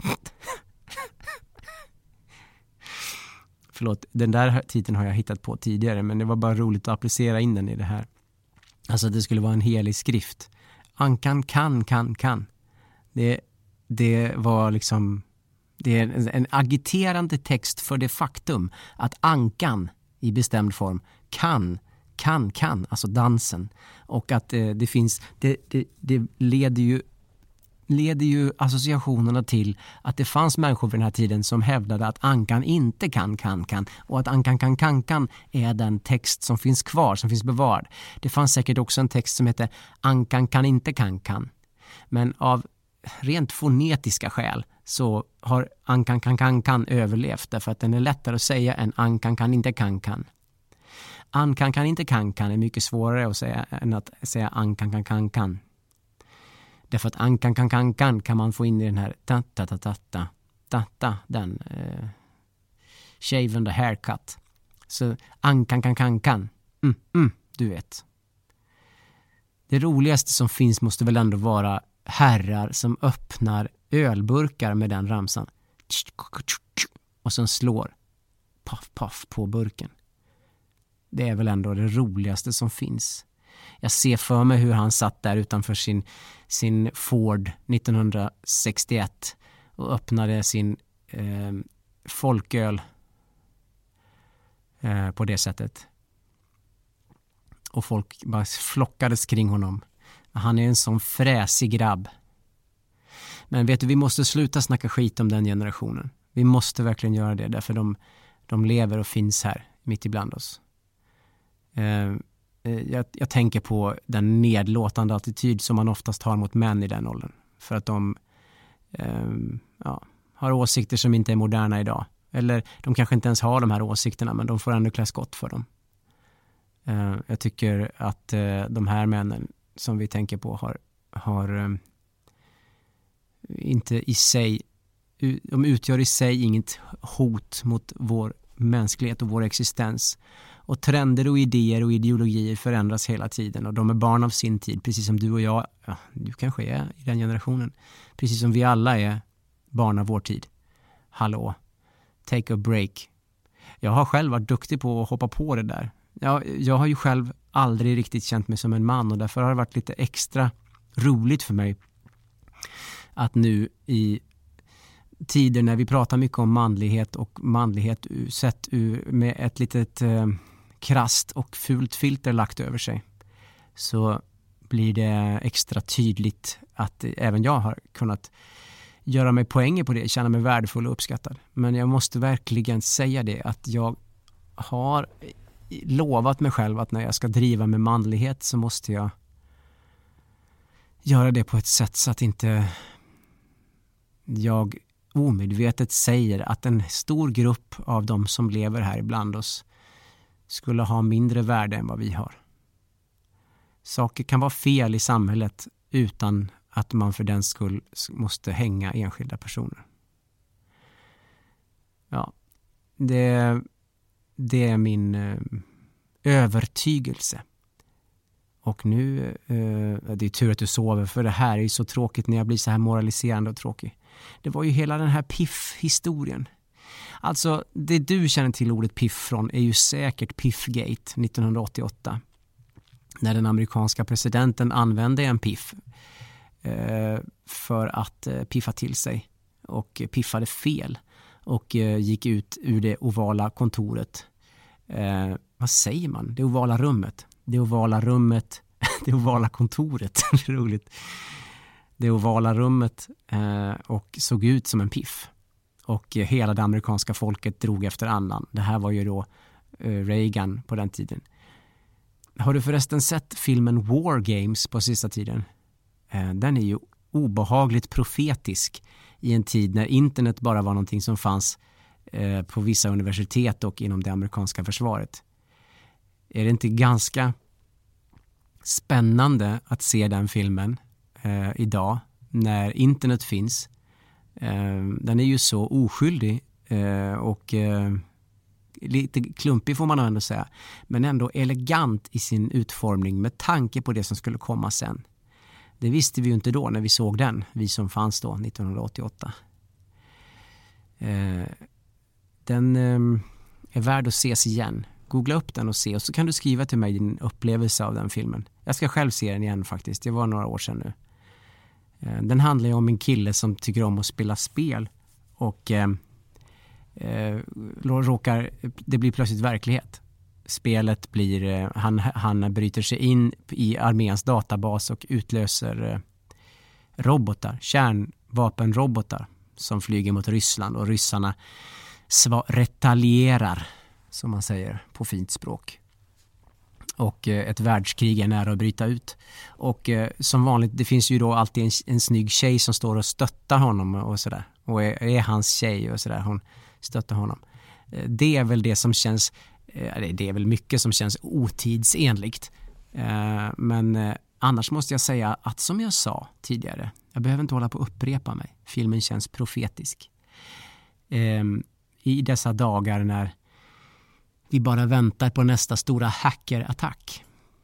Förlåt, den där titeln har jag hittat på tidigare, men det var bara roligt att applicera in den i det här. Alltså det skulle vara en helig skrift. Ankan kan kan kan. Det Det var liksom det är en agiterande text för det faktum att ankan i bestämd form kan, kan, kan, alltså dansen. Och att eh, det finns, det, det, det leder ju leder ju associationerna till att det fanns människor vid den här tiden som hävdade att ankan inte kan kan kan och att ankan kan kan kan är den text som finns kvar, som finns bevarad. Det fanns säkert också en text som heter ankan kan inte kan kan. Men av rent fonetiska skäl så har ankan kan kan kan överlevt därför att den är lättare att säga än ankan kan inte kan kan. Ankan kan inte kan kan är mycket svårare att säga än att säga ankan kan kan kan. Därför att ankan kan kan kan kan man få in i den här ta ta ta ta ta ta ta den eh, shave and the haircut. Så ankan kan kan kan. Mm, mm, du vet. Det roligaste som finns måste väl ändå vara herrar som öppnar ölburkar med den ramsan. Och sen slår paff paff på burken. Det är väl ändå det roligaste som finns. Jag ser för mig hur han satt där utanför sin, sin Ford nittonhundrasextioett och öppnade sin eh, folköl eh, på det sättet. Och folk bara flockades kring honom. Han är en sån fräsig grabb. Men vet du, vi måste sluta snacka skit om den generationen. Vi måste verkligen göra det därför de, de lever och finns här mitt ibland oss. Eh, Jag, jag tänker på den nedlåtande attityd som man oftast har mot män i den åldern. För att de eh, ja, har åsikter som inte är moderna idag. Eller de kanske inte ens har de här åsikterna men de får ändå klä skott för dem. Eh, jag tycker att eh, de här männen som vi tänker på har, har eh, inte i sig, de utgör i sig inget hot mot vår mänsklighet och vår existens. Och trender och idéer och ideologier förändras hela tiden och de är barn av sin tid, precis som du och jag, ja, du kanske är i den generationen, precis som vi alla är barn av vår tid. Hallå, take a break. Jag har själv varit duktig på att hoppa på det där. Jag, jag har ju själv aldrig riktigt känt mig som en man och därför har det varit lite extra roligt för mig att nu i tider när vi pratar mycket om manlighet och manlighet sett med ett litet eh, krasst och fult filter lagt över sig så blir det extra tydligt att även jag har kunnat göra mig poänger på det, känna mig värdefull och uppskattad. Men jag måste verkligen säga det att jag har lovat mig själv att när jag ska driva med manlighet så måste jag göra det på ett sätt så att inte jag omedvetet säger att en stor grupp av de som lever här ibland oss skulle ha mindre värde än vad vi har. Saker kan vara fel i samhället utan att man för den skull måste hänga enskilda personer. Ja, det, det är min eh, övertygelse. Och nu, eh, det är tur att du sover för det här är ju så tråkigt när jag blir så här moraliserande och tråkig. Det var ju hela den här piff-historien. Alltså, det du känner till ordet piff från är ju säkert Piffgate nittonhundraåttioåtta. När den amerikanska presidenten använde en piff eh, för att eh, piffa till sig. Och piffade fel. Och eh, gick ut ur det ovala kontoret. Eh, vad säger man? Det ovala rummet. Det ovala rummet. Det ovala kontoret. Det är roligt. Det ovala rummet eh, och såg ut som en piff. Och eh, hela det amerikanska folket drog efter andan. Det här var ju då eh, Reagan på den tiden. Har du förresten sett filmen War Games på sista tiden? Eh, den är ju obehagligt profetisk i en tid när internet bara var någonting som fanns eh, på vissa universitet och inom det amerikanska försvaret. Är det inte ganska spännande att se den filmen eh, idag när internet finns? Eh, den är ju så oskyldig eh, och eh, lite klumpig får man ändå säga, men ändå elegant i sin utformning med tanke på det som skulle komma sen. Det visste vi ju inte då när vi såg den, vi som fanns då nittonhundraåttioåtta. Eh, den eh, är värd att ses igen. Googla upp den och se och så kan du skriva till mig din upplevelse av den filmen. Jag ska själv se den igen faktiskt, det var några år sedan nu. Eh, den handlar ju om en kille som tycker om att spela spel och eh, eh, råkar, det blir plötsligt verklighet. Spelet blir, eh, han, han bryter sig in i arméns databas och utlöser robotar, kärnvapenrobotar som flyger mot Ryssland, och ryssarna sva- retalierar, som man säger på fint språk. Och eh, ett världskrig är nära att bryta ut. Och eh, som vanligt, det finns ju då alltid en, en snygg tjej som står och stöttar honom och sådär. Och är, är hans tjej och sådär, hon stöttar honom. Eh, det är väl det som känns, eh, det är väl mycket som känns otidsenligt. Eh, men eh, annars måste jag säga att, som jag sa tidigare, jag behöver inte hålla på att upprepa mig. Filmen känns profetisk. Eh, I dessa dagar när vi bara väntar på nästa stora hackerattack.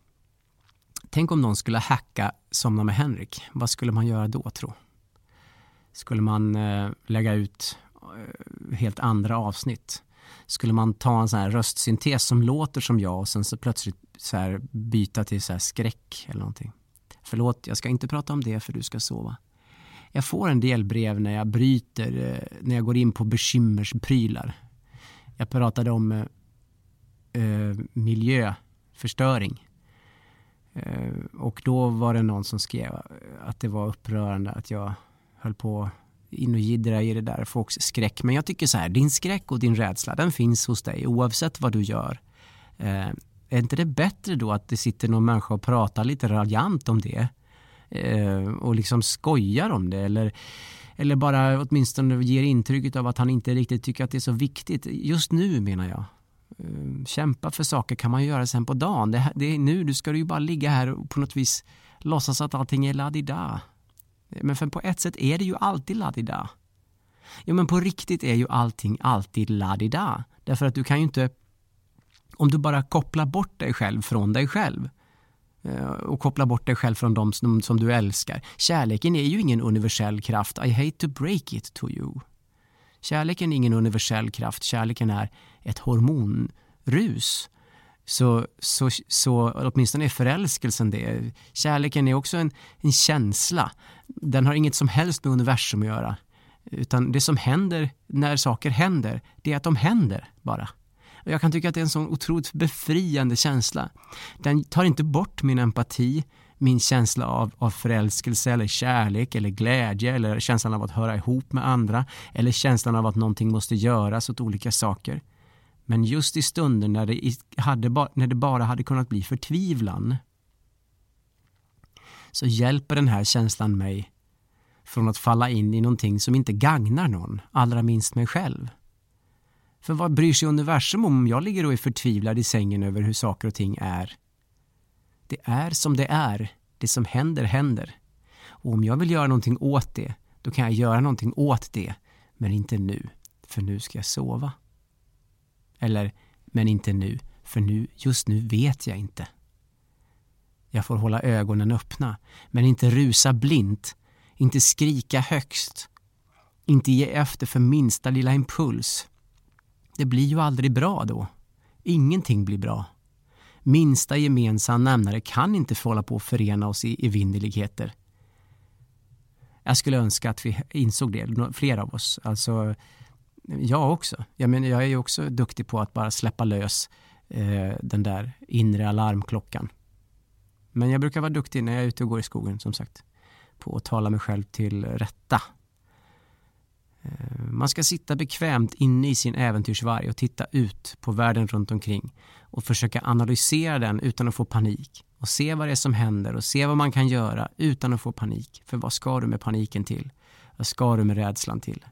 Tänk om någon skulle hacka Somna med Henrik. Vad skulle man göra då, tro? Skulle man eh, lägga ut eh, helt andra avsnitt? Skulle man ta en sån här röstsyntes som låter som jag och sen så plötsligt så här byta till så här skräck eller någonting? Förlåt, jag ska inte prata om det för du ska sova. Jag får en del brev när jag bryter, eh, när jag går in på bekymmersprylar. Jag pratade om eh, Uh, miljöförstöring. Uh, och då var det någon som skrev att det var upprörande att jag höll på in och jiddra i det där folks skräck. Men jag tycker så här, din skräck och din rädsla, den finns hos dig oavsett vad du gör. Uh, är inte det bättre då att det sitter någon människa och pratar lite raljant om det? Uh, och liksom skojar om det, eller eller bara åtminstone ger intrycket av att han inte riktigt tycker att det är så viktigt. Just nu, menar jag. Kämpa för saker kan man göra sen på dagen. Det, det är nu, du ska ju bara ligga här och på något vis låtsas att allting är ladida. Men för på ett sätt är det ju alltid ladida. Jo, men på riktigt är ju allting alltid ladida. Därför att du kan ju inte, om du bara kopplar bort dig själv från dig själv och kopplar bort dig själv från dem som, som du älskar. Kärleken är ju ingen universell kraft. I hate to break it to you. Kärleken är ingen universell kraft. Kärleken är ett hormonrus. Så, så, så åtminstone är förälskelsen det. Kärleken är också en, en känsla. Den har inget som helst med universum att göra. Utan det som händer när saker händer, det är att de händer bara. Och jag kan tycka att det är en sån otroligt befriande känsla. Den tar inte bort min empati, min känsla av, av förälskelse eller kärlek eller glädje eller känslan av att höra ihop med andra eller känslan av att någonting måste göras åt olika saker. Men just i stunden när det, hade, när det bara hade kunnat bli förtvivlan, så hjälper den här känslan mig från att falla in i någonting som inte gagnar någon, allra minst mig själv. För vad bryr sig universum om jag ligger och är förtvivlad i sängen över hur saker och ting är? Det är som det är. Det som händer, händer. Och om jag vill göra någonting åt det, då kan jag göra någonting åt det. Men inte nu, för nu ska jag sova. Eller, men inte nu, för nu, just nu vet jag inte. Jag får hålla ögonen öppna, men inte rusa blint. Inte skrika högst. Inte ge efter för minsta lilla impuls. Det blir ju aldrig bra då. Ingenting blir bra. Minsta gemensam nämnare kan inte få hålla på att förena oss i evinnerligheter. Jag skulle önska att vi insåg det, flera av oss. Alltså, jag också. Jag menar, jag är ju också duktig på att bara släppa lös eh, den där inre alarmklockan. Men jag brukar vara duktig när jag är ute och går i skogen, som sagt, på att tala mig själv till rätta. Man ska sitta bekvämt inne i sin äventyrsvarg och titta ut på världen runt omkring och försöka analysera den utan att få panik och se vad det är som händer och se vad man kan göra utan att få panik. För vad ska du med paniken till? Vad ska du med rädslan till?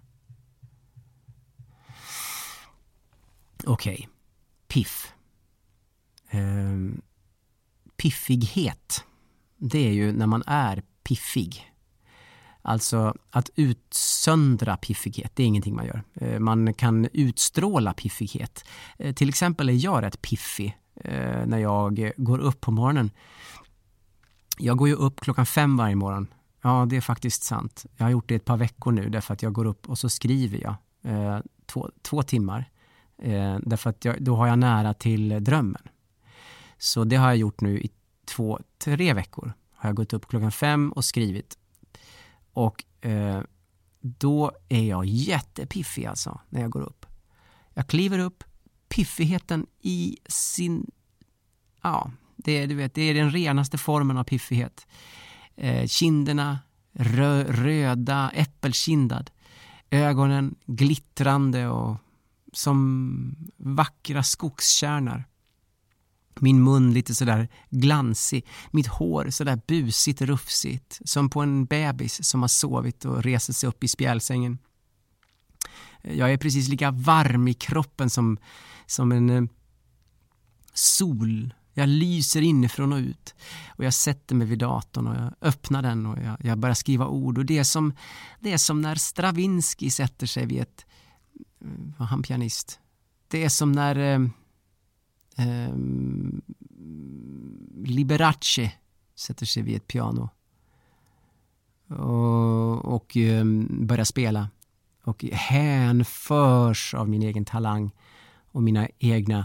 Okej, okay. Piff. Ehm, piffighet. Det är ju när man är piffig. Alltså att utsöndra piffighet, det är ingenting man gör. Man kan utstråla piffighet. Till exempel är jag rätt piffig när jag går upp på morgonen. Jag går ju upp klockan fem varje morgon. Ja, det är faktiskt sant. Jag har gjort det ett par veckor nu därför att jag går upp och så skriver jag eh, två, två timmar. Eh, därför att jag, då har jag nära till drömmen. Så det har jag gjort nu i två, tre veckor. Har jag gått upp klockan fem och skrivit. Och eh, då är jag jättepiffig alltså när jag går upp. Jag kliver upp, piffigheten i sin... Ja, det, du vet, det är den renaste formen av piffighet. Eh, kinderna Rö- röda, äppelkindad. Ögonen glittrande och som vackra skogskärnar. Min mun lite sådär glansig. Mitt hår sådär busigt, rufsigt. Som på en bebis som har sovit och reser sig upp i spjälsängen. Jag är precis lika varm i kroppen som, som en eh, sol. Jag lyser inifrån och ut. Och jag sätter mig vid datorn och jag öppnar den och jag, jag börjar skriva ord. Och det är som, det är som när Stravinsky sätter sig vid ett... Var han pianist? Det är som när... Eh, eh, Liberace sätter sig vid ett piano. Och, och eh, börjar spela. Och hänförs av min egen talang och mina egna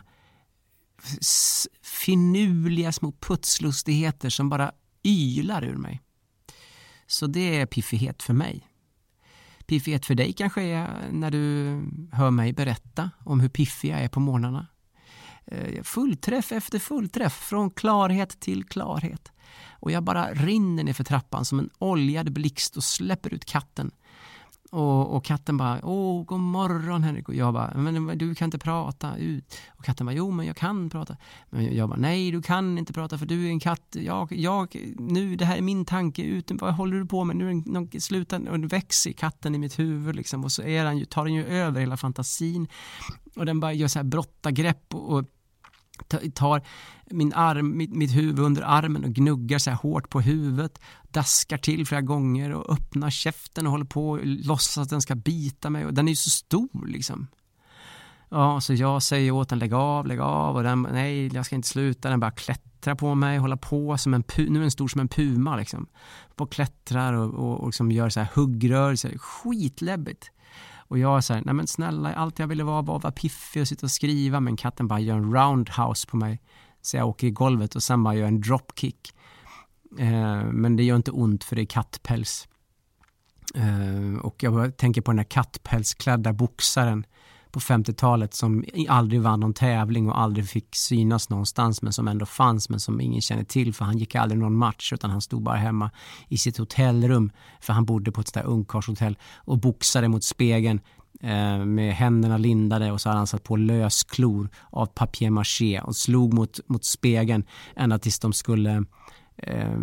finurliga små putslustigheter som bara ylar ur mig. Så det är piffighet för mig. Piffighet för dig kanske är när du hör mig berätta om hur piffig jag är på morgnarna. Fullträff efter fullträff, från klarhet till klarhet. Och jag bara rinner ner för trappan som en oljad blixt och släpper ut katten. Och, och katten bara, åh, god morgon Henrik. Och jag bara, men du kan inte prata ut. Och katten bara, jo men jag kan prata. Men jag bara, nej du kan inte prata för du är en katt. Jag, jag nu, det här är min tanke ute. Vad håller du på med? Nu är den slutar och växer katten i mitt huvud liksom. Och så är den ju, tar den ju över hela fantasin. Och den bara gör så här brotta grepp och, och tar min arm, mitt, mitt huvud under armen och gnuggar så här hårt på huvudet, daskar till flera gånger och öppnar käften och håller på och låtsas att den ska bita mig. Och den är ju så stor liksom. Ja, så jag säger åt den, lägg av, lägg av. Och den, nej, jag ska inte sluta. Den bara klättrar på mig, håller på som en, nu är den stor som en puma liksom. På klättrar och, och, och liksom gör så här huggrörelser. Skitläbbigt. Och jag säger, nej men snälla, allt jag ville vara var att vara piffig och sitta och skriva. Men katten bara gör en roundhouse på mig. Så jag åker i golvet och sen bara gör en dropkick. Eh, men det gör inte ont för det är kattpäls. Eh, och jag tänker på den här kattpälsklädda boxaren på femtiotalet som aldrig vann någon tävling och aldrig fick synas någonstans men som ändå fanns men som ingen känner till för han gick aldrig någon match utan han stod bara hemma i sitt hotellrum för han bodde på ett sånt där ungkarlshotell och boxade mot spegeln eh, med händerna lindade och så hade han satt på lösklor av papier-maché och slog mot, mot spegeln ända tills de skulle eh,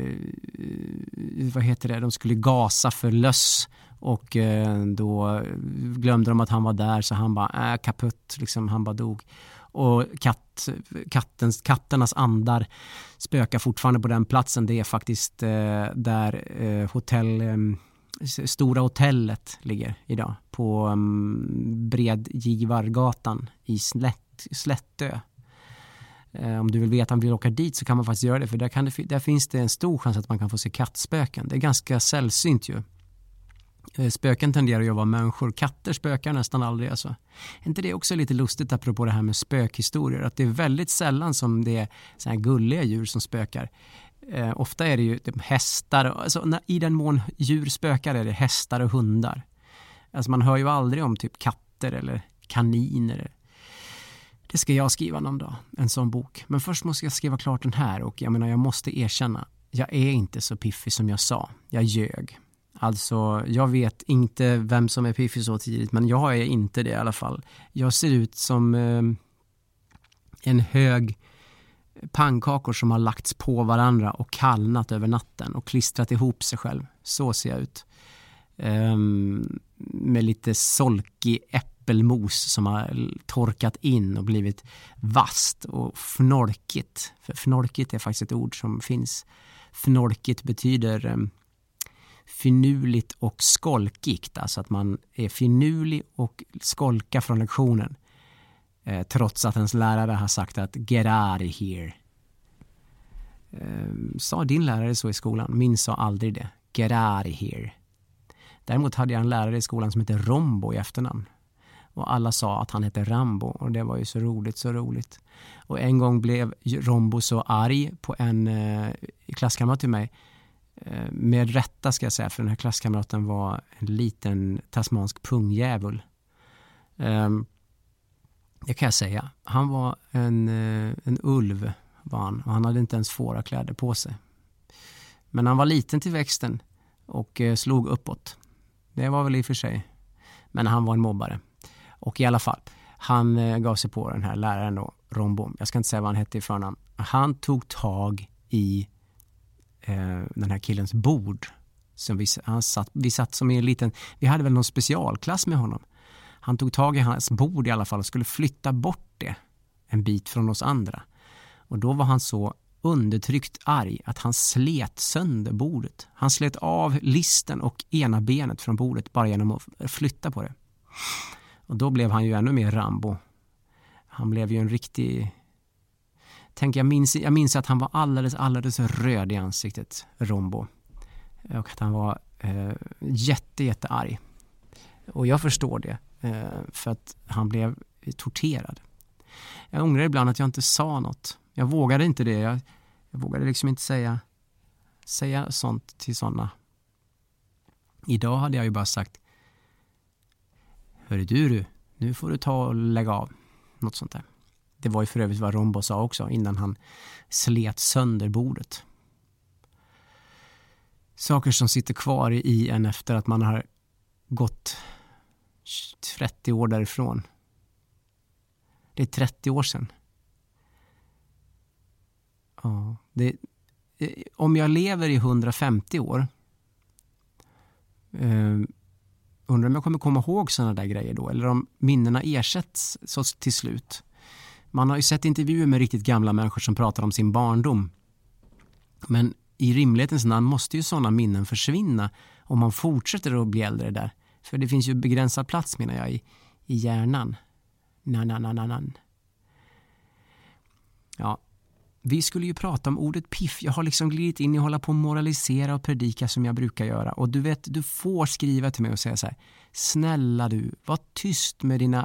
vad heter det? De skulle gasa för löss. Och eh, då glömde de att han var där så han bara äh, kaputt, liksom, han bara dog. Och katt, kattens, katternas andar spökar fortfarande på den platsen. Det är faktiskt eh, där eh, hotell, eh, Stora hotellet ligger idag. På um, Bredgivargatan i Slätt, Slättö. Eh, om du vill veta om du vill åka dit så kan man faktiskt göra det. För där, kan det, där finns det en stor chans att man kan få se kattspöken. Det är ganska sällsynt ju. Spöken tenderar ju att vara människor. Katter spökar nästan aldrig. Alltså. Är inte det också lite lustigt apropå det här med spökhistorier? Att det är väldigt sällan som det är så här gulliga djur som spökar. Eh, ofta är det ju typ hästar. Alltså, när, i den mån djur spökar är det hästar och hundar. Alltså, man hör ju aldrig om typ katter eller kaniner. Det ska jag skriva någon dag. En sån bok. Men först måste jag skriva klart den här. Och jag menar, jag måste erkänna. Jag är inte så piffig som jag sa. Jag ljög. Alltså, jag vet inte vem som är piffig så tidigt, men jag är inte det i alla fall. Jag ser ut som eh, en hög pannkakor som har lagts på varandra och kallnat över natten och klistrat ihop sig själv. Så ser jag ut. Eh, med lite solkig äppelmos som har torkat in och blivit vast och fnorkigt. För fnorkigt är faktiskt ett ord som finns. Fnorkigt betyder... Eh, finurligt och skolkigt, alltså att man är finurlig och skolkar från lektionen eh, trots att ens lärare har sagt att get out of here. Eh, sa din lärare så i skolan? Min sa aldrig det. Get out of here. Däremot hade jag en lärare i skolan som heter Rombo i efternamn. Och alla sa att han heter Rambo och det var ju så roligt, så roligt. Och en gång blev Rombo så arg på en eh, klasskamrat till mig. Med rätta ska jag säga, för den här klasskamraten var en liten tasmansk pungjävul. Um, det kan jag säga. Han var en, en ulv var han, och han hade inte ens fårakläder på sig. Men han var liten till växten och eh, slog uppåt. Det var väl i och för sig. Men han var en mobbare. Och i alla fall, han eh, gav sig på den här läraren då, Rombo. Jag ska inte säga vad han hette i förnamn. Han tog tag i eh, den här killens bord. Som vi, han satt, vi satt som i en liten... Vi hade väl någon specialklass med honom. Han tog tag i hans bord i alla fall och skulle flytta bort det en bit från oss andra. Och då var han så undertryckt arg att han slet sönder bordet. Han slet av listen och ena benet från bordet bara genom att flytta på det. Och då blev han ju ännu mer Rambo. Han blev ju en riktig... Tänk, jag minns, jag minns att han var alldeles, alldeles röd i ansiktet, Rombo. Och att han var eh, jätte, jätte arg. Och jag förstår det. Eh, för att han blev torterad. Jag ångrar ibland att jag inte sa något. Jag vågade inte det. Jag, jag vågade liksom inte säga, säga sånt till sådana. Idag hade jag ju bara sagt: Hörru du, du, nu får du ta och lägga av. Något sånt där. Det var ju för övrigt vad Rombo sa också innan han slet sönder bordet. Saker som sitter kvar i en efter att man har gått trettio år därifrån. Det är trettio år sedan. Ja, det, om jag lever i hundrafemtio år, eh, undrar om jag kommer komma ihåg sådana där grejer då, eller om minnena ersätts så till slut. Man har ju sett intervjuer med riktigt gamla människor som pratar om sin barndom. Men i rimlighetens namn måste ju sådana minnen försvinna om man fortsätter att bli äldre där. För det finns ju begränsad plats, menar jag, i, i hjärnan. Na, na, na, na, na. Ja, vi skulle ju prata om ordet piff. Jag har liksom glidit in i att hålla på och moralisera och predika som jag brukar göra. Och du vet, du får skriva till mig och säga så här: snälla du, var tyst med dina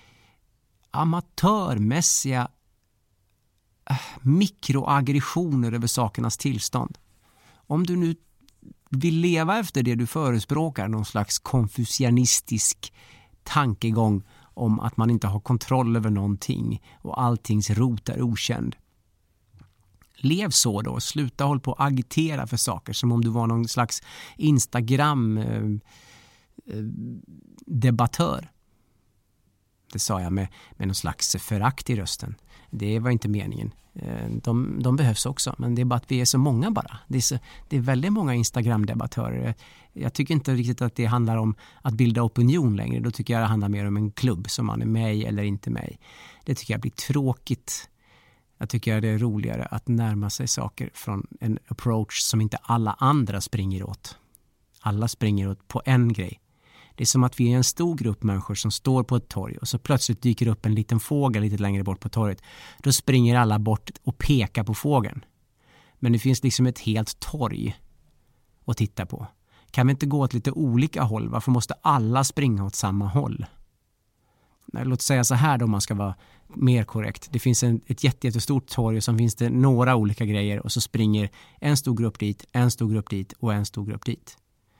amatörmässiga äh, mikroaggressioner över sakernas tillstånd. Om du nu vill leva efter det du förespråkar, någon slags konfucianistisk tankegång om att man inte har kontroll över någonting och alltings rot är okänd. Lev så då, sluta hålla på att agitera för saker som om du var någon slags Instagram eh, eh, debattör. Det sa jag med, med någon slags förakt i rösten. Det var inte meningen. De, de behövs också, men det är bara att vi är så många bara. Det är, så, det är väldigt många Instagram-debattörer. Jag tycker inte riktigt att det handlar om att bilda opinion längre. Då tycker jag det handlar mer om en klubb som man är med i eller inte med i. Det tycker jag blir tråkigt. Jag tycker det är roligare att närma sig saker från en approach som inte alla andra springer åt. Alla springer åt på en grej. Det är som att vi är en stor grupp människor som står på ett torg och så plötsligt dyker upp en liten fågel lite längre bort på torget. Då springer alla bort och pekar på fågeln. Men det finns liksom ett helt torg att titta på. Kan vi inte gå åt lite olika håll? Varför måste alla springa åt samma håll? Låt säga så här då, om man ska vara mer korrekt. Det finns en, ett jätte, jättestort torg och så finns det några olika grejer och så springer en stor grupp dit, en stor grupp dit och en stor grupp dit.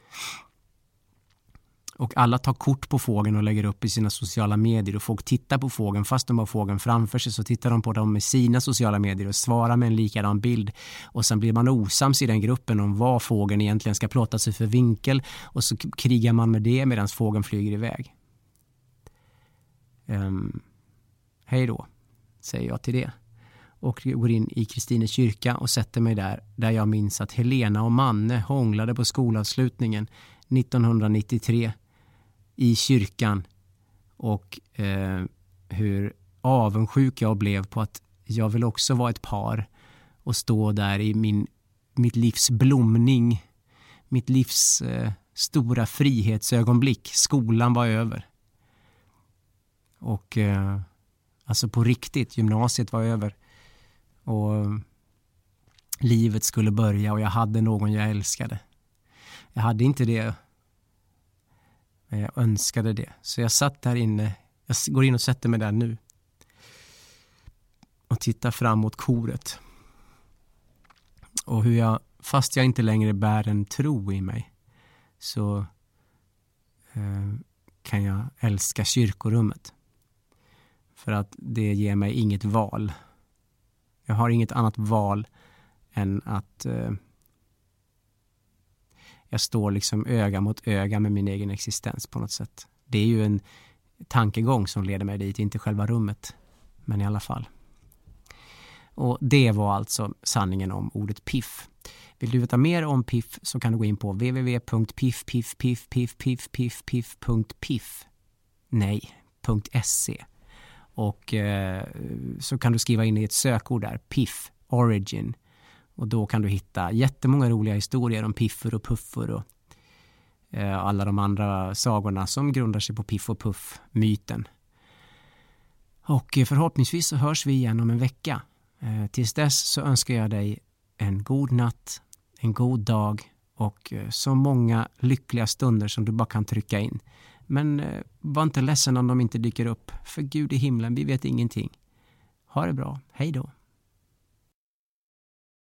Och alla tar kort på fågeln och lägger upp i sina sociala medier och folk tittar på fågeln fast de har fågeln framför sig, så tittar de på dem med sina sociala medier och svarar med en likadan bild, och sen blir man osams i den gruppen om vad fågeln egentligen ska plåta sig för vinkel, och så krigar man med det medan fågeln flyger iväg. Um, hej då, säger jag till det. Och går in i Kristine kyrka och sätter mig där, där jag minns att Helena och Manne hånglade på skolavslutningen nittonhundranittiotre i kyrkan, och eh, hur avundsjuk jag blev på att jag vill också vara ett par och stå där i min, mitt livs blomning, mitt livs eh, stora frihetsögonblick. Skolan var över. Och eh, alltså på riktigt, gymnasiet var över. Och livet skulle börja och jag hade någon jag älskade. Jag hade inte det, men jag önskade det. Så jag satt där inne, jag går in och sätter mig där nu och tittar fram mot koret. Och hur jag, fast jag inte längre bär en tro i mig, så eh, kan jag älska kyrkorummet. För att det ger mig inget val. Jag har inget annat val än att eh, jag står liksom öga mot öga med min egen existens på något sätt. Det är ju en tankegång som leder mig dit, inte själva rummet, men i alla fall. Och det var alltså sanningen om ordet piff. Vill du veta mer om piff så kan du gå in på w w w punkt piff piff piff piff piff piff piff punkt piff nej, .se och eh, så kan du skriva in i ett sökord där, piff origin, och då kan du hitta jättemånga roliga historier om piffer och puffer och eh, alla de andra sagorna som grundar sig på piff och puff myten. Och eh, förhoppningsvis så hörs vi igen om en vecka. Eh, tills dess så önskar jag dig en god natt, en god dag och eh, så många lyckliga stunder som du bara kan trycka in. Men eh, var inte ledsen om de inte dyker upp. För Gud i himlen, vi vet ingenting. Ha det bra. Hej då.